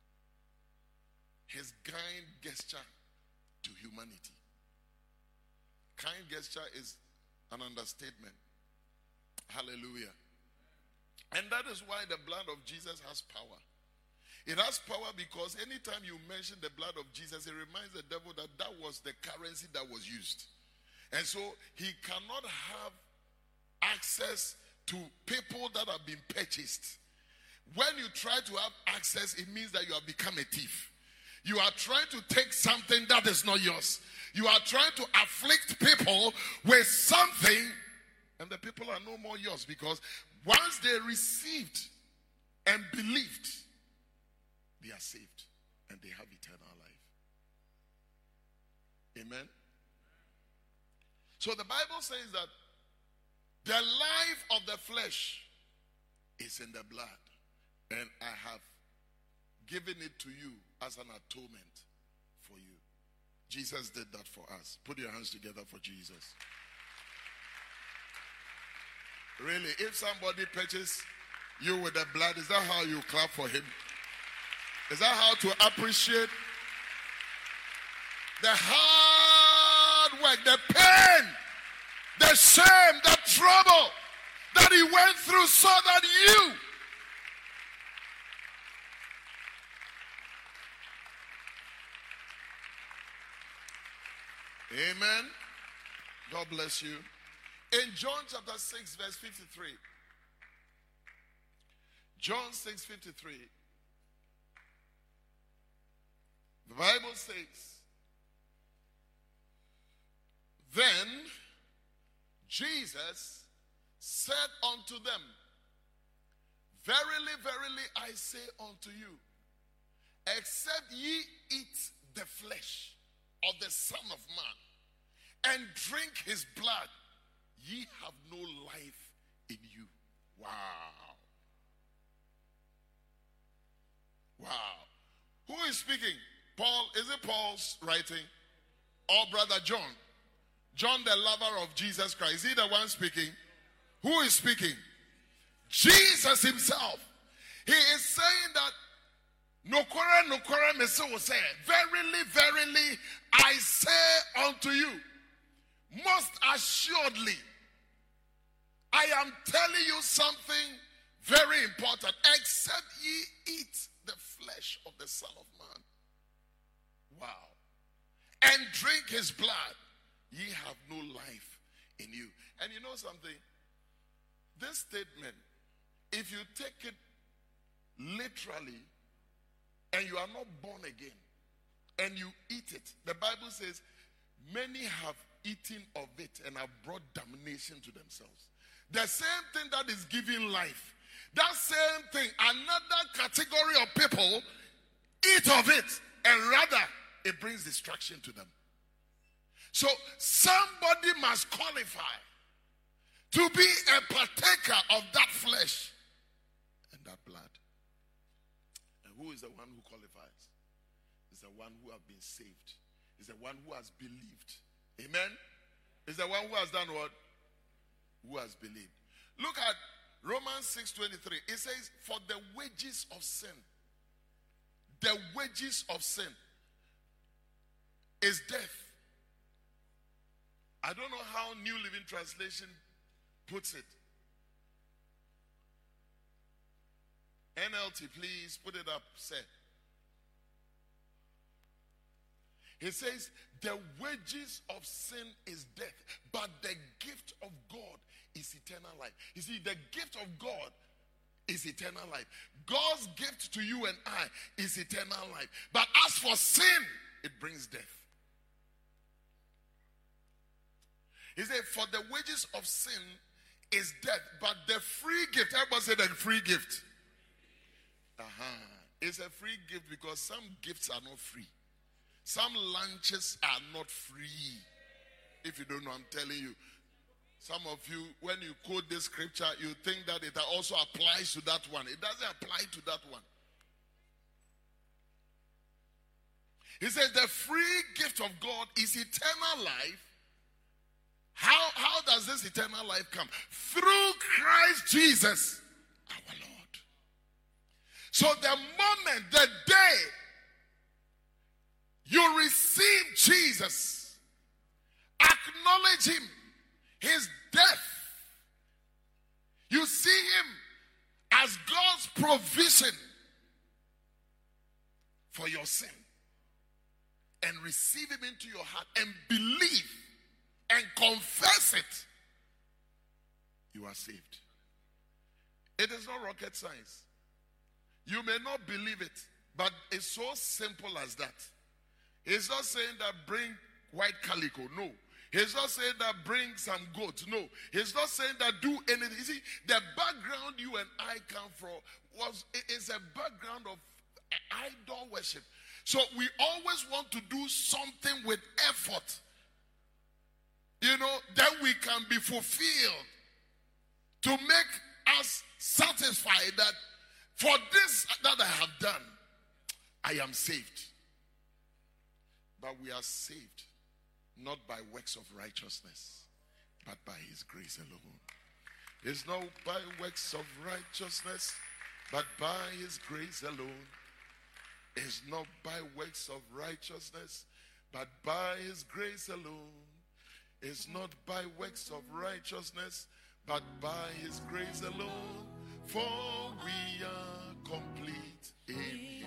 his kind gesture to humanity. Kind gesture is an understatement. Hallelujah. And that is why the blood of Jesus has power. It has power because anytime you mention the blood of Jesus, it reminds the devil that that was the currency that was used. And so he cannot have access to people that have been purchased. When you try to have access, it means that you have become a thief. You are trying to take something that is not yours. You are trying to afflict people with something, and the people are no more yours, because once they received and believed, they are saved and they have eternal life. Amen. So the Bible says that the life of the flesh is in the blood, and I have given it to you as an atonement for you. Jesus did that for us. Put your hands together for Jesus. Really, if somebody purchases you with the blood, is that how you clap for him? Is that how to appreciate the hard work, the pain, the shame, the trouble that he went through so that you Amen. God bless you. In John chapter 6 verse 53. John 6:53. The Bible says, then Jesus said unto them, verily, verily, I say unto you, except ye eat the flesh of the Son of Man and drink his blood, ye have no life in you. Wow. Wow. Who is speaking? Paul, is it Paul's writing? Or Brother John? John, the lover of Jesus Christ. Is he the one speaking? Who is speaking? Jesus himself. He is saying that Nokora Messiah will say, verily, verily, I say unto you, most assuredly, I am telling you something very important, except ye eat the flesh of the Son of Man. Wow. And drink his blood, ye have no life in you. And you know something? This statement, if you take it literally, and you are not born again, and you eat it, the Bible says, many have eaten of it and have brought damnation to themselves. The same thing that is giving life, that same thing, another category of people eat of it, and rather it brings destruction to them. So somebody must qualify to be a partaker of that flesh and that blood. And who is the one who qualifies? It's the one who has been saved. It's the one who has believed. Amen? It's the one who has done what? Who has believed. Look at Romans 6:23. It says, for the wages of sin. The wages of sin is death. I don't know how New Living Translation puts it. NLT, please put it up, sir. He says, the wages of sin is death, but the gift of God is eternal life. You see, the gift of God is eternal life. God's gift to you and I is eternal life. But as for sin, it brings death. He said, for the wages of sin is death, but the free gift, everybody say the free gift. It's a free gift because some gifts are not free. Some lunches are not free. If you don't know, I'm telling you. Some of you, when you quote this scripture, you think that it also applies to that one. It doesn't apply to that one. He says the free gift of God is eternal life. How does this eternal life come? Through Christ Jesus, our Lord. So the moment, the day you receive Jesus, acknowledge him, his death, you see him as God's provision for your sin, and receive him into your heart and believe and confess it, you are saved. It is not rocket science. You may not believe it, but it's so simple as that. He's not saying that bring white calico. No. He's not saying that bring some goats. No. He's not saying that do anything. You see, the background you and I come from is a background of idol worship. So we always want to do something with effort. Then we can be fulfilled. To make us satisfied that for this that I have done, I am saved. But we are saved not by works of righteousness, but by his grace alone. It's not by works of righteousness, but by his grace alone. It's not by works of righteousness, but by his grace alone. It's not by works of righteousness, but by his grace alone. For we are complete in him.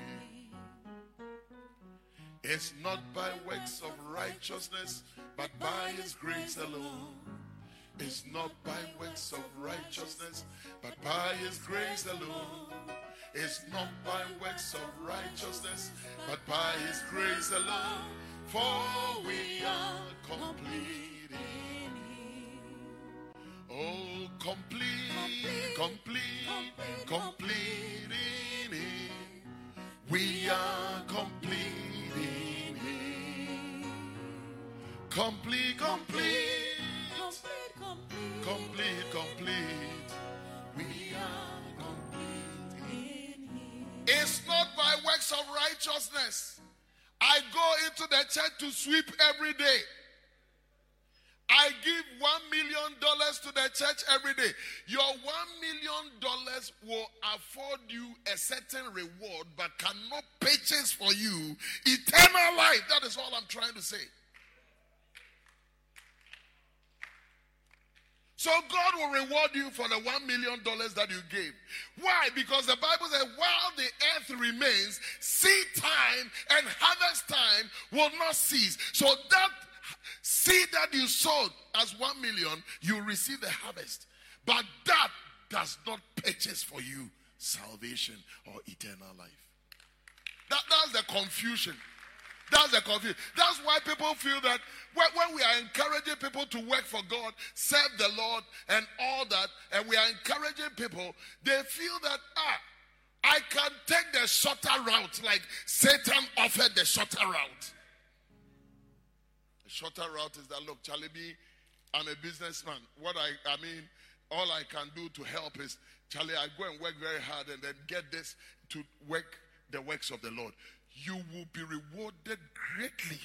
It's not by works of righteousness, but by his grace alone. It's not by works of righteousness, but by his grace alone. It's not by works of righteousness, but by his grace alone. For we are complete in him. Oh, complete, complete, complete in him. We are complete in him. Complete, complete, complete, complete. We are complete in him. It's not by works of righteousness. I go into the church to sweep every day. I give $1 million to the church every day. Your $1 million will afford you a certain reward, but cannot purchase for you eternal life. That is all I'm trying to say. So God will reward you for the $1 million that you gave. Why? Because the Bible says, while the earth remains, seed time and harvest time will not cease. So that seed that you sowed as 1 million, you receive the harvest. But that does not purchase for you salvation or eternal life. That's the confusion. That's the confusion. That's why people feel that when we are encouraging people to work for God, serve the Lord and all that, and we are encouraging people, they feel that, I can take the shorter route, like Satan offered the shorter route. The shorter route is that, look, Charlie B, I'm a businessman. All I can do to help is, Charlie, I go and work very hard and then get this to work the works of the Lord. You will be rewarded greatly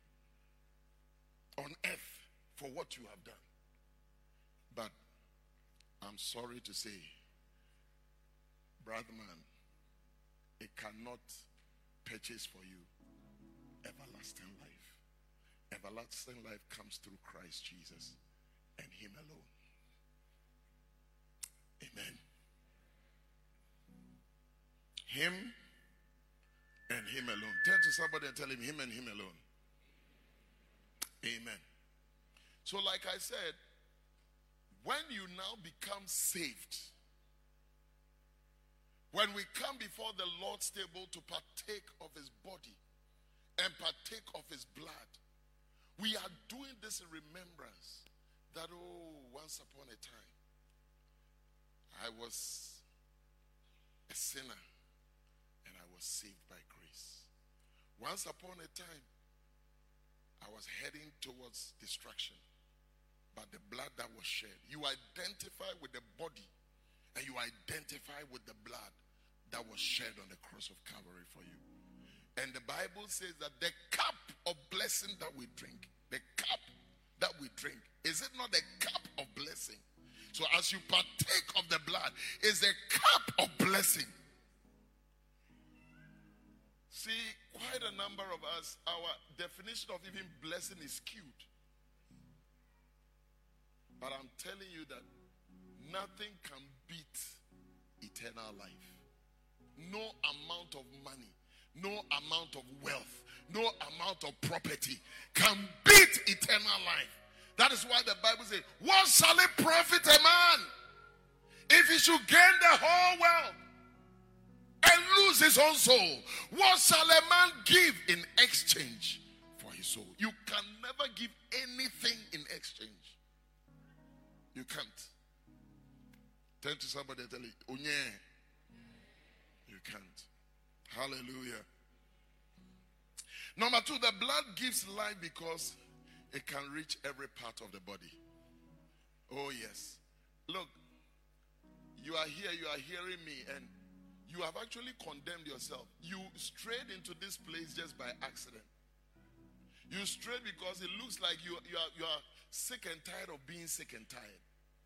on earth for what you have done. But I'm sorry to say, brother man, it cannot purchase for you everlasting life. Everlasting life comes through Christ Jesus and him alone. Amen. Him and him alone. Turn to somebody and tell him and him alone. Amen. So like I said, when you now become saved, when we come before the Lord's table to partake of his body and partake of his blood, we are doing this in remembrance that, once upon a time, I was a sinner and I was saved by grace. Once upon a time, I was heading towards destruction, but the blood that was shed, you identify with the body and you identify with the blood that was shed on the cross of Calvary for you. And the Bible says that the cup of blessing that we drink, the cup that we drink, is it not a cup of blessing? So as you partake of the blood, is a cup of blessing. See, quite a number of us, our definition of even blessing is skewed. But I'm telling you that nothing can beat eternal life. No amount of money, no amount of wealth, no amount of property can beat eternal life. That is why the Bible says, what shall it profit a man if he should gain the whole world and lose his own soul, what shall a man give in exchange for his soul? You can never give anything in exchange. You can't. Turn to somebody and tell you, oh yeah. You can't. Hallelujah. Number 2, the blood gives life because it can reach every part of the body. Oh yes. Look, you are here, you are hearing me, and you have actually condemned yourself. You strayed into this place just by accident. You strayed because it looks like you are sick and tired of being sick and tired.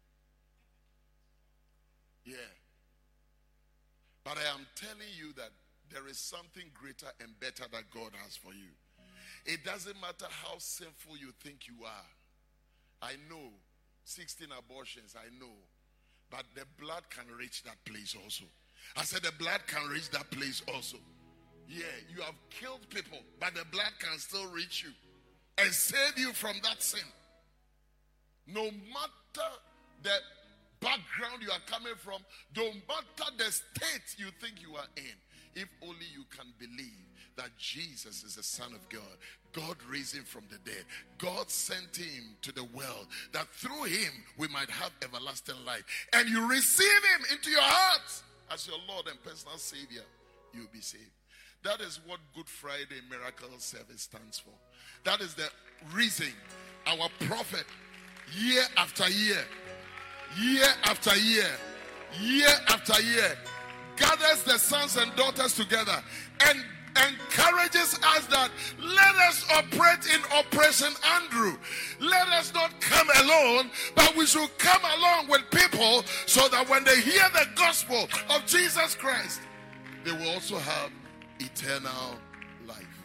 Yeah. But I am telling you that there is something greater and better that God has for you. It doesn't matter how sinful you think you are. I know 16 abortions, I know. But the blood can reach that place also. I said the blood can reach that place also. Yeah, you have killed people, but the blood can still reach you and save you from that sin. No matter the background you are coming from, no matter the state you think you are in, if only you can believe that Jesus is the Son of God. God raised him from the dead. God sent him to the world that through him we might have everlasting life. And you receive him into your heart as your Lord and personal Savior, you'll be saved. That is what Good Friday Miracle Service stands for. That is the reason our prophet, year after year, year after year, year after year, gathers the sons and daughters together and encourages us that let us operate in Operation Andrew. Let us not come alone, but we should come along with people so that when they hear the gospel of Jesus Christ, they will also have eternal life.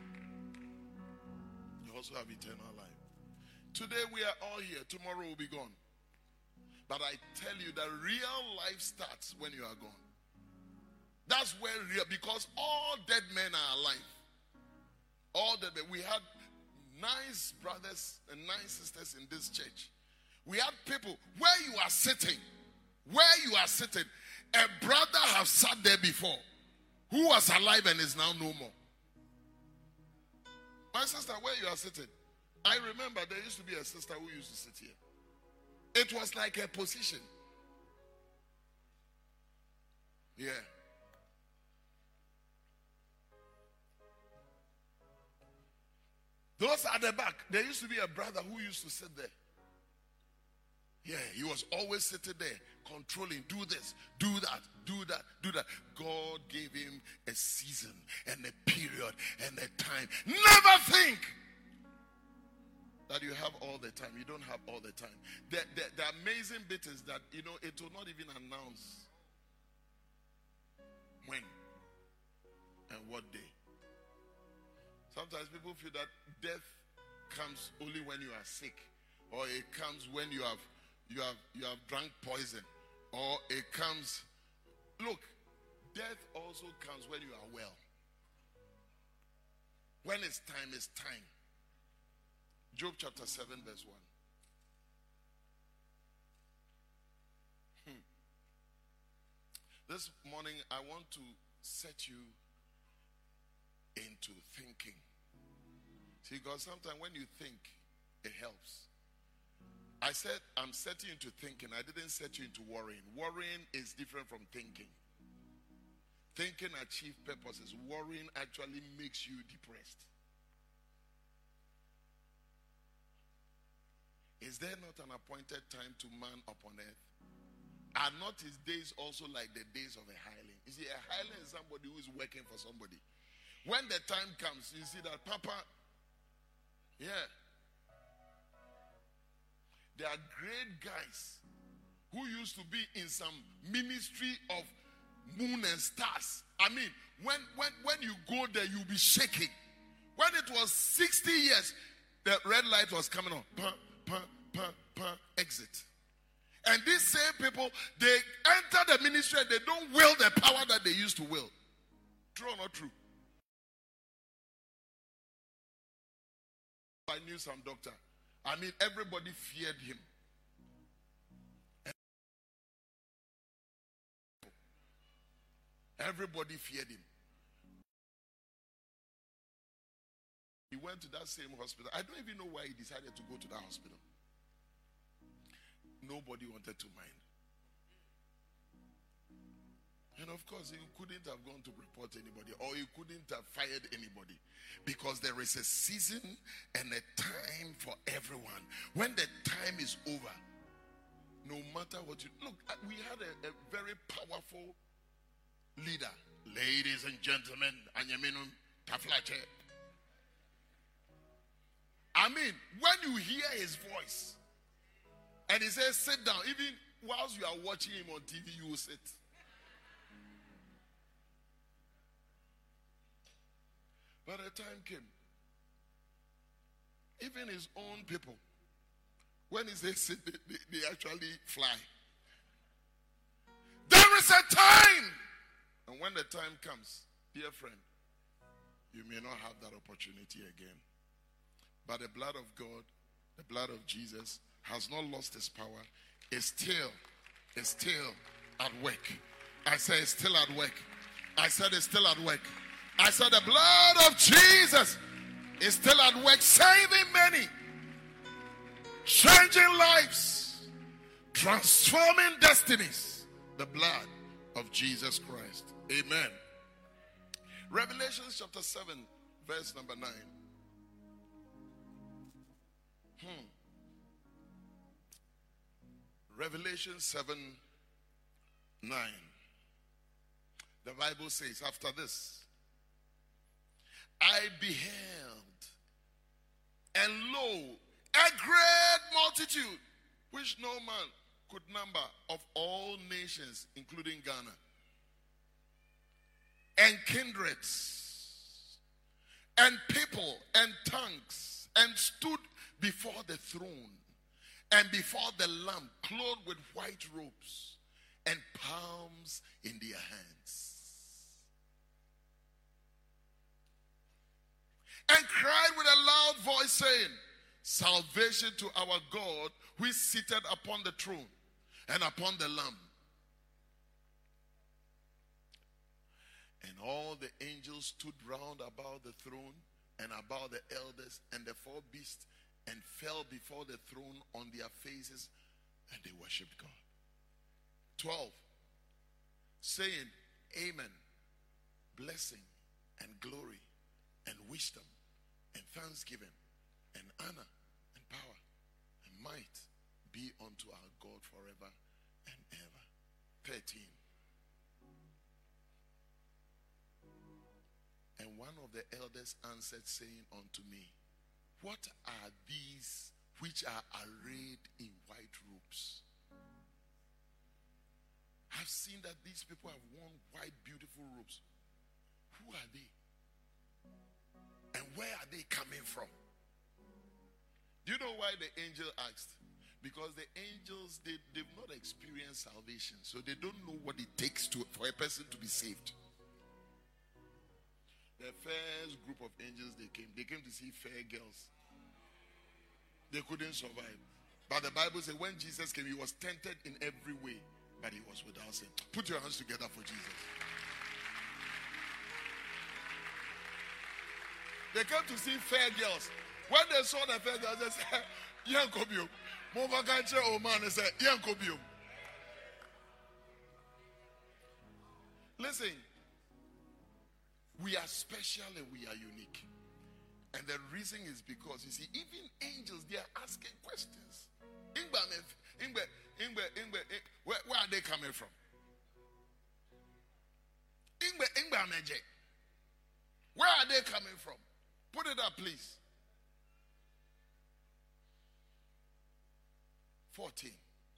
They also have eternal life. Today we are all here. Tomorrow we'll be gone. But I tell you that real life starts when you are gone. That's where real, because all dead men are alive. All dead men. We had nice brothers and nice sisters in this church. We had people where you are sitting, a brother have sat there before who was alive and is now no more. My sister, where you are sitting, I remember there used to be a sister who used to sit here. It was like a position. Yeah. Those at the back, there used to be a brother who used to sit there. Yeah, he was always sitting there, controlling, do this, do that, do that, do that. God gave him a season and a period and a time. Never think that you have all the time. You don't have all the time. The amazing bit is that, it will not even announce when and what day. Sometimes people feel that death comes only when you are sick, or it comes when you have drunk poison, or it comes. Look, death also comes when you are well. When it's time, it's time. Job chapter 7 verse 1. This morning I want to set you into thinking. See, because sometimes when you think, it helps. I said I'm setting you into thinking. I didn't set you into worrying. Worrying is different from thinking. Thinking achieves purposes. Worrying actually makes you depressed. Is there not an appointed time to man upon earth? Are not his days also like the days of a hireling? You see, a hireling is somebody who is working for somebody. When the time comes, you see that Papa, yeah. There are great guys who used to be in some ministry of moon and stars. I mean, when you go there, you'll be shaking. When it was 60 years, the red light was coming on. Exit. And these same people, they enter the ministry and they don't will the power that they used to will. True or not true? I knew some doctor. I mean, everybody feared him. Everybody feared him. He went to that same hospital. I don't even know why he decided to go to that hospital. Nobody wanted to mind. And of course, he couldn't have gone to report anybody, or he couldn't have fired anybody, because there is a season and a time for everyone. When the time is over, no matter what you look, we had a very powerful leader. Ladies and gentlemen, Anyaminum Taflache. I mean, when you hear his voice and he says, sit down, even whilst you are watching him on TV, you will sit. But a time came, even his own people, when he says sit, they actually fly. There is a time. And when the time comes, dear friend, you may not have that opportunity again. But the blood of God, the blood of Jesus, has not lost its power. It's still at work. I say it's still at work. I said it's still at work. I said the blood of Jesus is still at work, saving many, changing lives, transforming destinies. The blood of Jesus Christ. Amen. Revelation chapter 7, verse number 9. Revelation 7, 9. The Bible says, after this, I beheld, and lo, a great multitude, which no man could number, of all nations, including Ghana, and kindreds, and people, and tongues, and stood before the throne, and before the Lamb, clothed with white robes, and palms in their hands, and cried with a loud voice, saying, salvation to our God, who is seated upon the throne and upon the Lamb. And all the angels stood round about the throne and about the elders and the four beasts, and fell before the throne on their faces, and they worshipped God. 12. Saying, Amen. Blessing and glory and wisdom and thanksgiving and honor and power and might be unto our God forever and ever. 13. And one of the elders answered, saying unto me, what are these which are arrayed in white robes? I've seen that these people have worn white, beautiful robes. Who are they? And where are they coming from? Do you know why the angel asked? Because the angels, they've not experienced salvation. So they don't know what it takes for a person to be saved. The first group of angels they came to see fair girls. They couldn't survive. But the Bible says when Jesus came, he was tempted in every way, but he was without sin. Put your hands together for Jesus. They came to see fair girls. When they saw the fair girls, they said, Yankobio. Movaganche Oman, they said, Yankobio. Listen, we are special and we are unique. And the reason is because, you see, even angels, they are asking questions. Where are they coming from? Where are they coming from? Put it up, please. 14.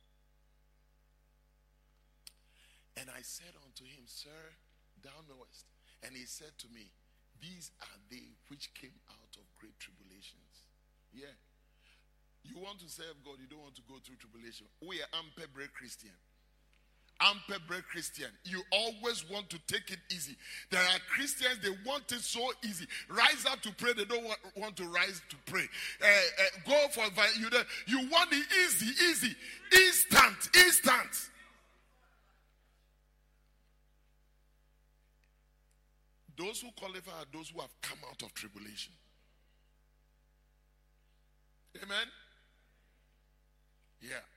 And I said unto him, Sir, thou knowest. And he said to me, these are they which came out of great tribulations. Yeah. You want to serve God, you don't want to go through tribulation. We are ampebre Christian. Ampebre Christian. You always want to take it easy. There are Christians, they want it so easy. Rise up to pray, they don't want to rise to pray. Go for you want it easy, instant. Those who qualify are those who have come out of tribulation. Amen? Yeah.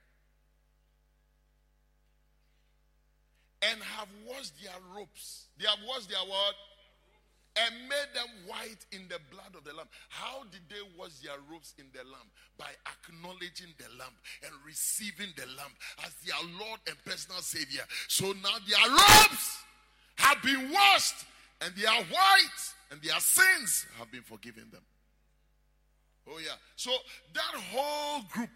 And have washed their robes. They have washed their what? And made them white in the blood of the Lamb. How did they wash their robes in the Lamb? By acknowledging the Lamb and receiving the Lamb as their Lord and personal Savior. So now their robes have been washed and they are white and their sins have been forgiven them. Oh yeah. So that whole group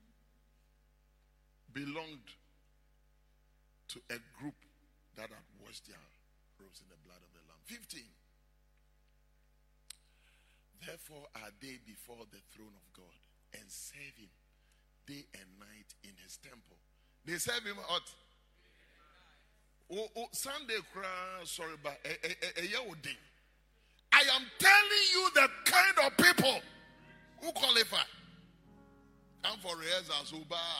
belonged to a group that had washed their robes in the blood of the Lamb. 15. Therefore are they before the throne of God and serve him day and night in his temple. They serve him what? Sunday sorry, but I am telling you the kind of people who qualify. Come for rehearsals,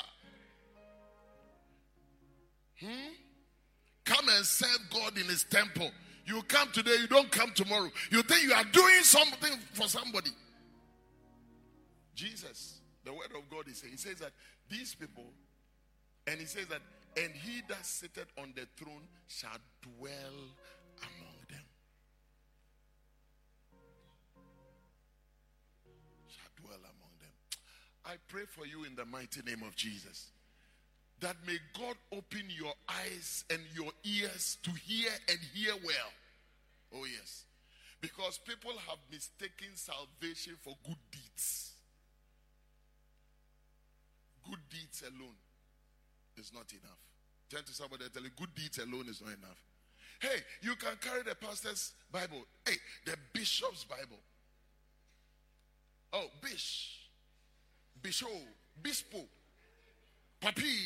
Come and serve God in his temple. You come today, you don't come tomorrow. You think you are doing something for somebody. Jesus, the word of God is saying, he says that these people, and he says that, and he that sitteth on the throne shall dwell among them. Shall dwell among them. I pray for you in the mighty name of Jesus, that may God open your eyes and your ears to hear and hear well. Oh yes. Because people have mistaken salvation for good deeds. Good deeds alone is not enough. Turn to somebody and tell you, good deeds alone is not enough. Hey, you can carry the pastor's Bible. Hey, the bishop's Bible. Oh, Bishop, Bispo, Papi.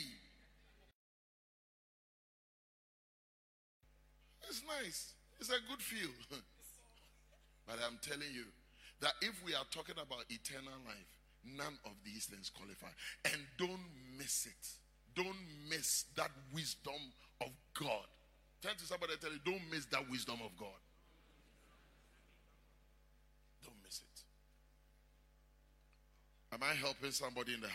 It's nice. It's a good feel. But I'm telling you that if we are talking about eternal life, none of these things qualify. And don't miss it. Don't miss that wisdom of God. Turn to somebody and tell you, don't miss that wisdom of God. Don't miss it. Am I helping somebody in the house?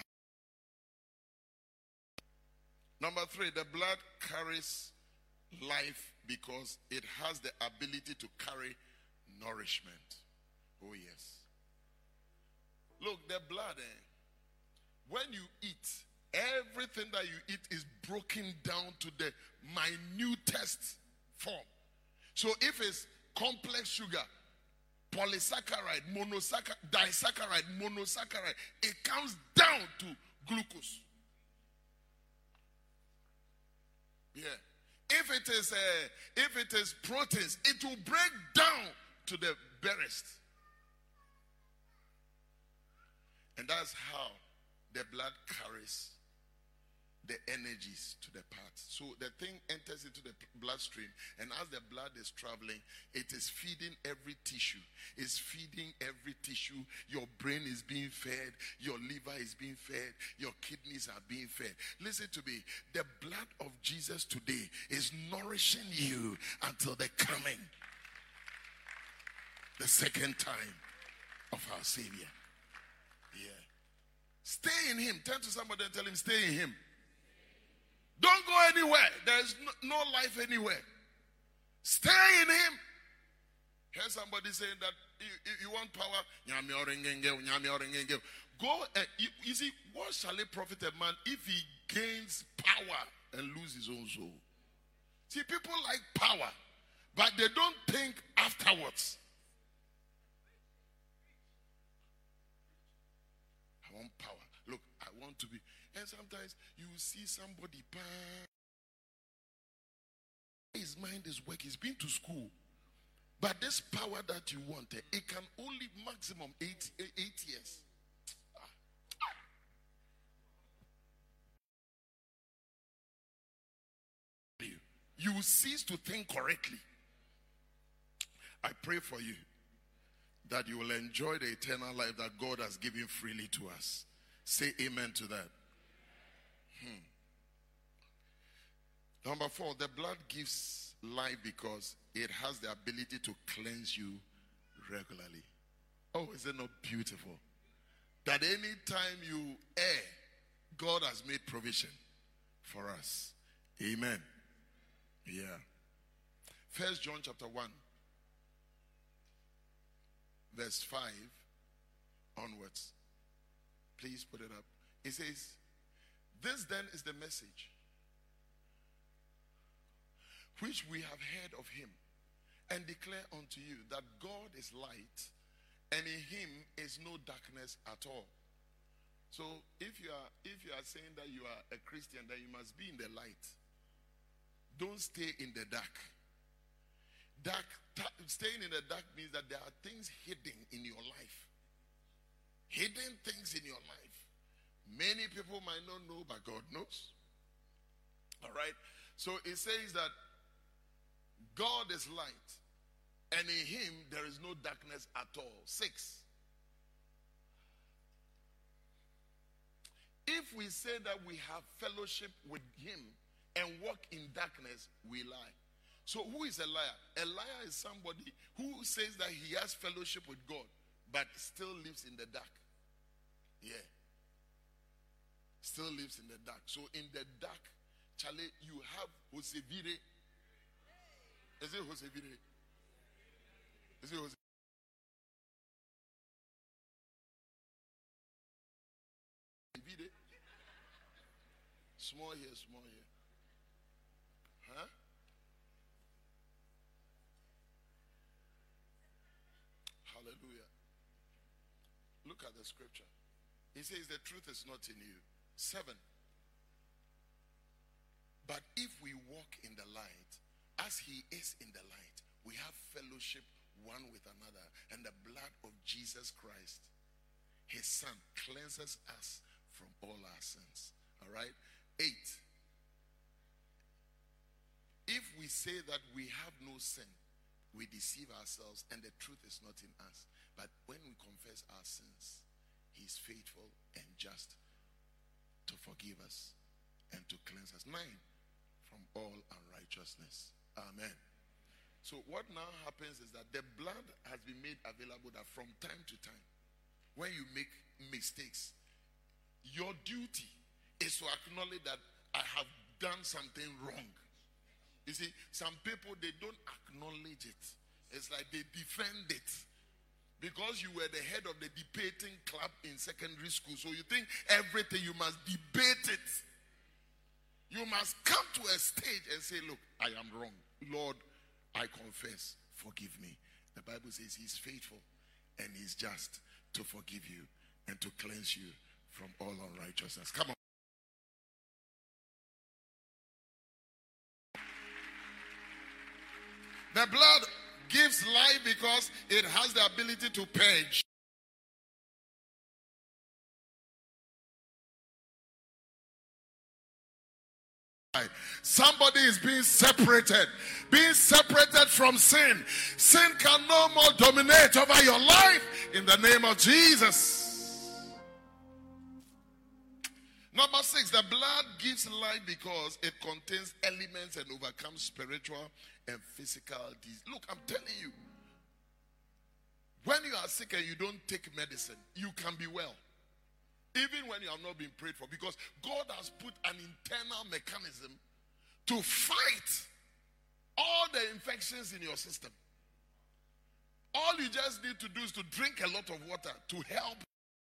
Number 3, the blood carries life because it has the ability to carry nourishment. Oh yes. Look, the blood, when you eat, everything that you eat is broken down to the minutest form. So if it's complex sugar, polysaccharide, monosaccharide, disaccharide, monosaccharide, it comes down to glucose. Yeah. If it is proteins, it will break down to the barest. And that's how the blood carries the energies to the parts. So the thing enters into the bloodstream, and as the blood is traveling, it is feeding every tissue. It's feeding every tissue. Your brain is being fed. Your liver is being fed. Your kidneys are being fed. Listen to me. The blood of Jesus today is nourishing you until the coming, the second time of our Savior. Yeah. Stay in him. Turn to somebody and tell him, stay in him. Don't go anywhere. There's no life anywhere. Stay in him. Hear somebody saying that you want power. Go and you see, what shall it profit a man if he gains power and lose his own soul? See, people like power, but they don't think afterwards. I want power. Look, I want to be. And sometimes you see somebody, his mind is working, he's been to school. But this power that you want, it can only maximum 8 years. You cease to think correctly. I pray for you that you will enjoy the eternal life that God has given freely to us. Say amen to that. Number 4, the blood gives life because it has the ability to cleanse you regularly. Oh, is it not beautiful? That any time you err, God has made provision for us. Amen. Yeah. 1 John chapter 1, verse 5 onwards. Please put it up. It says, this then is the message which we have heard of him and declare unto you, that God is light, and in him is no darkness at all. So if you are saying that you are a Christian, then you must be in the light. Don't stay in the dark. Staying in the dark means that there are things hidden in your life. Hidden things in your life. Many people might not know, but God knows. All right. So it says that God is light, and in him there is no darkness at all. 6. If we say that we have fellowship with him and walk in darkness, we lie. So who is a liar? A liar is somebody who says that he has fellowship with God, but still lives in the dark. Yeah. Still lives in the dark. So in the dark, Charlie, you have Josevire. Is it Josevire? Is it Josevire? Small here, small here. Huh? Hallelujah. Look at the scripture. He says the truth is not in you. 7. But if we walk in the light, as he is in the light, we have fellowship one with another, and the blood of Jesus Christ, his son, cleanses us from all our sins. All right? 8. If we say that we have no sin, we deceive ourselves and the truth is not in us. But when we confess our sins, he is faithful and just to forgive us and to cleanse us. 9. From all unrighteousness. Amen. So what now happens is that the blood has been made available, that from time to time, when you make mistakes, your duty is to acknowledge that I have done something wrong. You see, some people, they don't acknowledge it. It's like they defend it. Because you were the head of the debating club in secondary school, so you think everything, you must debate it. You must come to a stage and say, look, I am wrong. Lord, I confess, forgive me. The Bible says he's faithful and he's just to forgive you and to cleanse you from all unrighteousness. Come on. The blood gives life because it has the ability to purge. Somebody is being separated from sin. Sin can no more dominate over your life in the name of Jesus. Number 6, the blood gives life because it contains elements and overcomes spiritual and physical disease. Look, I'm telling you, when you are sick and you don't take medicine, you can be well. Even when you have not been prayed for, because God has put an internal mechanism to fight all the infections in your system. All you just need to do is to drink a lot of water to help.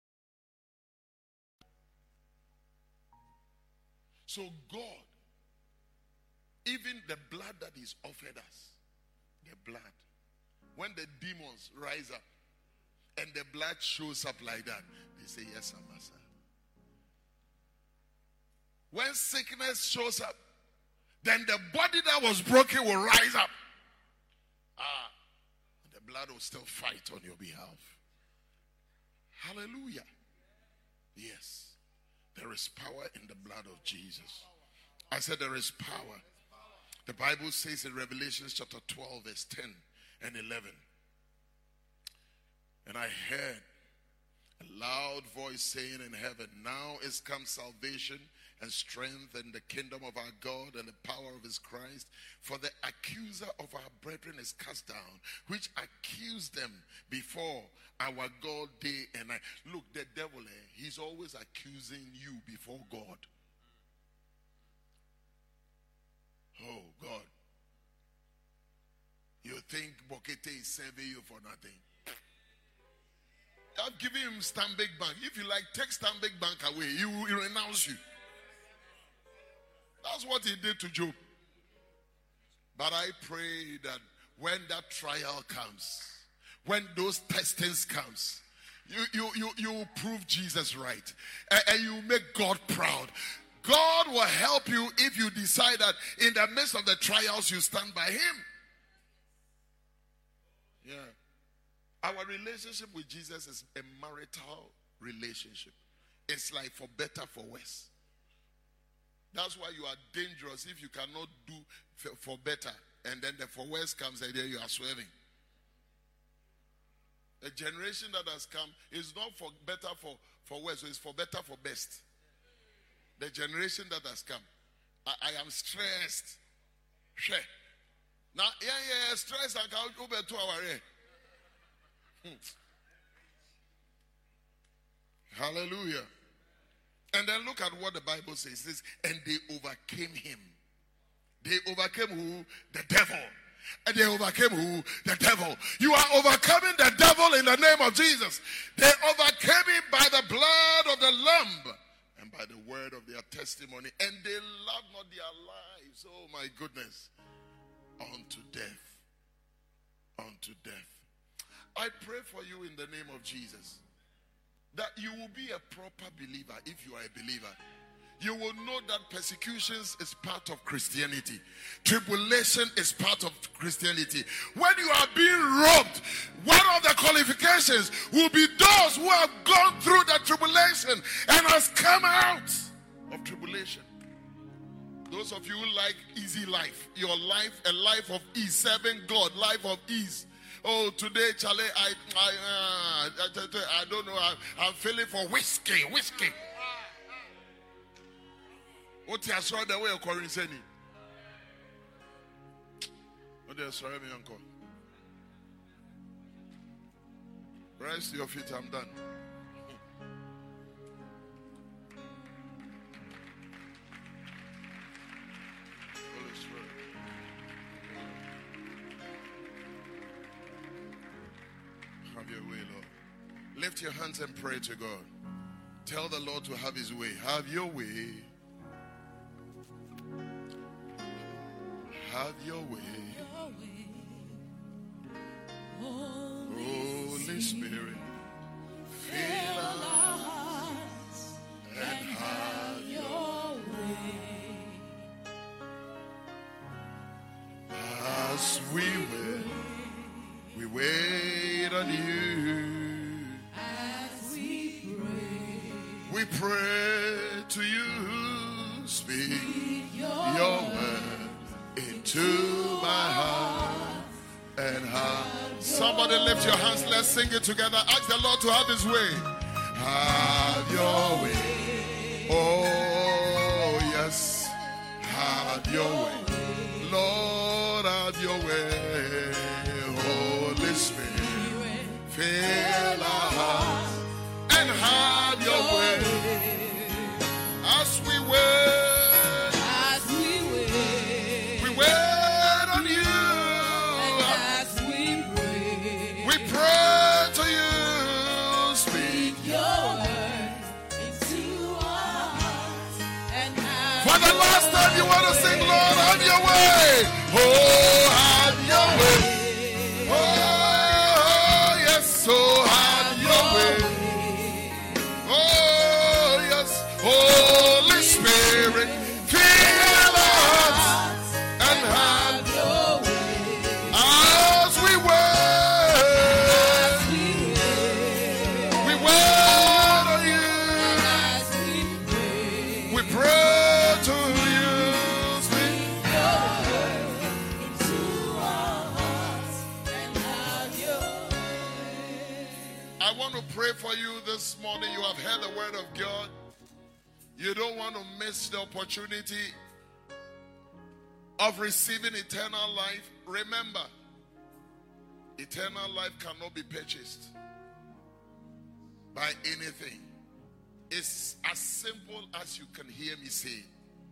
So God, even the blood that is offered us, the blood, when the demons rise up and the blood shows up like that, they say, yes, Master. When sickness shows up, then the body that was broken will rise up. The blood will still fight on your behalf. Hallelujah. Yes. There is power in the blood of Jesus. I said there is power. The Bible says in Revelation chapter 12 verse 10 and 11. And I heard a loud voice saying in heaven, now is come salvation and strengthen the kingdom of our God and the power of his Christ. For the accuser of our brethren is cast down, which accused them before our God day and night. Look, the devil, he's always accusing you before God. Oh, God. You think Bokete is serving you for nothing? I've given him Stanbic Bank. If you like, take Stanbic Bank away. He will renounce you. That's what he did to Job. But I pray that when that trial comes, when those testings comes, you prove Jesus right. And you make God proud. God will help you if you decide that in the midst of the trials, you stand by him. Yeah. Our relationship with Jesus is a marital relationship. It's like for better, for worse. That's why you are dangerous if you cannot do for better. And then the for worse comes and then you are swerving. The generation that has come is not for better, for worse. It's for better, for best. The generation that has come. I am stressed. Now, stress I can't over 2 hours. Hallelujah. And then look at what the Bible says. It says, and they overcame him. They overcame who? The devil. And they overcame who? The devil. You are overcoming the devil in the name of Jesus. They overcame him by the blood of the Lamb and by the word of their testimony. And they loved not their lives. Oh my goodness. Unto death. Unto death. I pray for you in the name of Jesus that you will be a proper believer. If you are a believer, you will know that persecutions is part of Christianity. Tribulation is part of Christianity. When you are being robbed, one of the qualifications will be those who have gone through the tribulation and has come out of tribulation. Those of you who like easy life, your life, a life of ease, serving God, life of ease. Oh, today, Charlie, I don't know. I'm feeling for whiskey. What you saw the way of calling saying? What they sorry me, uncle. Rise to your feet. I'm done. Holy Spirit. Have your way, Lord. Lift your hands and pray to God. Tell the Lord to have his way. Have your way. Have your way. Holy Spirit, fill our hearts and have your way. As we wait on you. As we pray to you. Speak your word into my heart and heart. Somebody lift your hands. Let's sing it together. Ask the Lord to have his way. Have your way. Oh, yes. Have your way. Lord, have your way. Holy Spirit, fill our hearts and have your way. As we wait, we wait on you. And as we pray to you. Speak your word into our hearts and have for the last time you want to sing, Lord, have your way. Oh, have your way. Oh, yes, so have your way. Oh, yes, Holy Spirit, fill us and have your way. As we wait on you. We pray to you. Speak your word into our hearts and have your way. I want to pray for you this morning. You have heard the word of God. You don't want to miss the opportunity of receiving eternal life. Remember, eternal life cannot be purchased by anything. It's as simple as you can hear me say.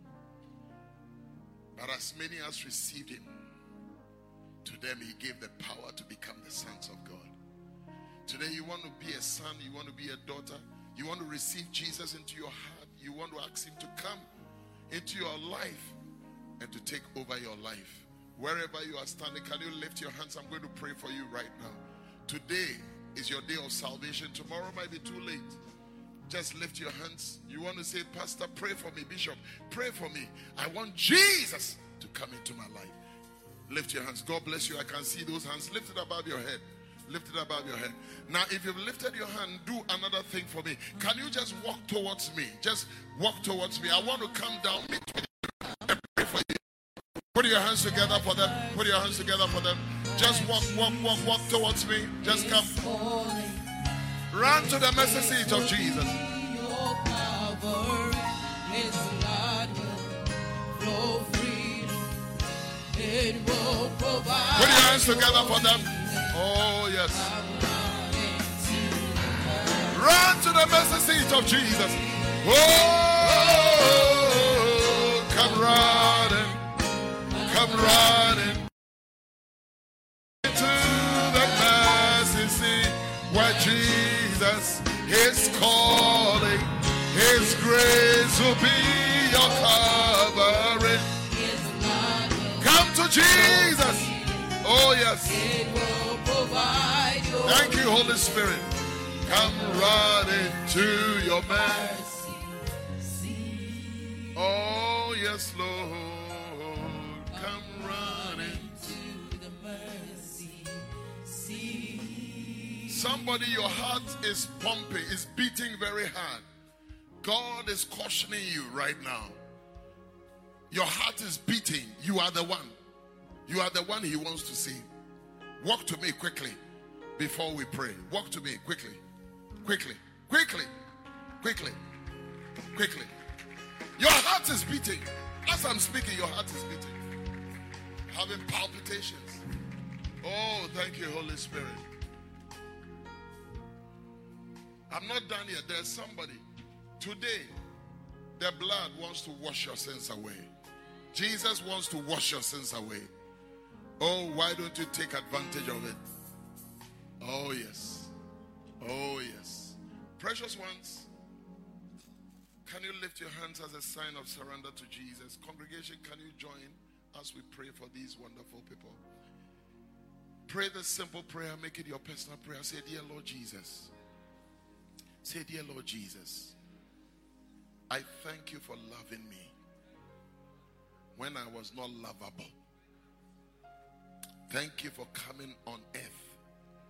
But as many as received him, to them he gave the power to become the sons of God. Today you want to be a son, you want to be a daughter, you want to receive Jesus into your heart, you want to ask him to come into your life and to take over your life. Wherever you are standing, can you lift your hands? I'm going to pray for you right now. Today is your day of salvation. Tomorrow might be too late. Just lift your hands. You want to say, Pastor, pray for me. Bishop, pray for me. I want Jesus to come into my life. Lift your hands. God bless you. I can see those hands. Lift it above your head. Lift it above your head. Now, if you've lifted your hand, do another thing for me. Can you just walk towards me? Just walk towards me. I want to come down and pray for you. Put your hands together for them. Put your hands together for them. Just walk towards me. Just come. Run to the mercy seat of Jesus. Put your hands together for them. Oh, yes. Run to the mercy seat of Jesus. Oh, come running. Come running to the mercy seat where Jesus is calling. His grace will be your covering. Come to Jesus. Oh, yes. Thank you, Holy Spirit. Come running to your mercy. Oh, yes, Lord. Come running to the mercy seat. Somebody, your heart is pumping, is beating very hard. God is cautioning you right now. Your heart is beating. You are the one. You are the one he wants to see. Walk to me quickly before we pray. Walk to me quickly. Quickly. Quickly. Quickly. Quickly. Your heart is beating. As I'm speaking, your heart is beating. Having palpitations. Oh, thank you, Holy Spirit. I'm not done yet. There's somebody. Today, the blood wants to wash your sins away. Jesus wants to wash your sins away. Oh, why don't you take advantage of it? Oh, yes. Oh, yes. Precious ones, can you lift your hands as a sign of surrender to Jesus? Congregation, can you join as we pray for these wonderful people? Pray this simple prayer. Make it your personal prayer. Say, dear Lord Jesus. Say, dear Lord Jesus, I thank you for loving me when I was not lovable. Thank you for coming on earth,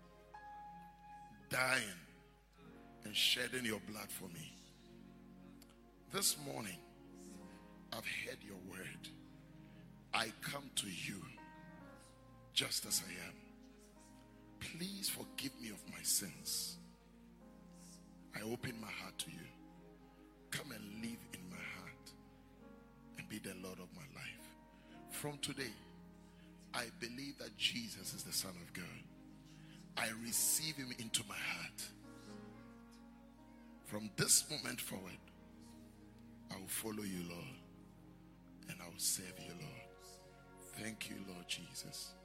dying and shedding your blood for me. This morning, I've heard your word. I come to you just as I am. Please forgive me of my sins. I open my heart to you. Come and live in my heart and be the Lord of my life. From today, I believe that Jesus is the Son of God. I receive him into my heart. From this moment forward, I will follow you, Lord, and I will serve you, Lord. Thank you, Lord Jesus.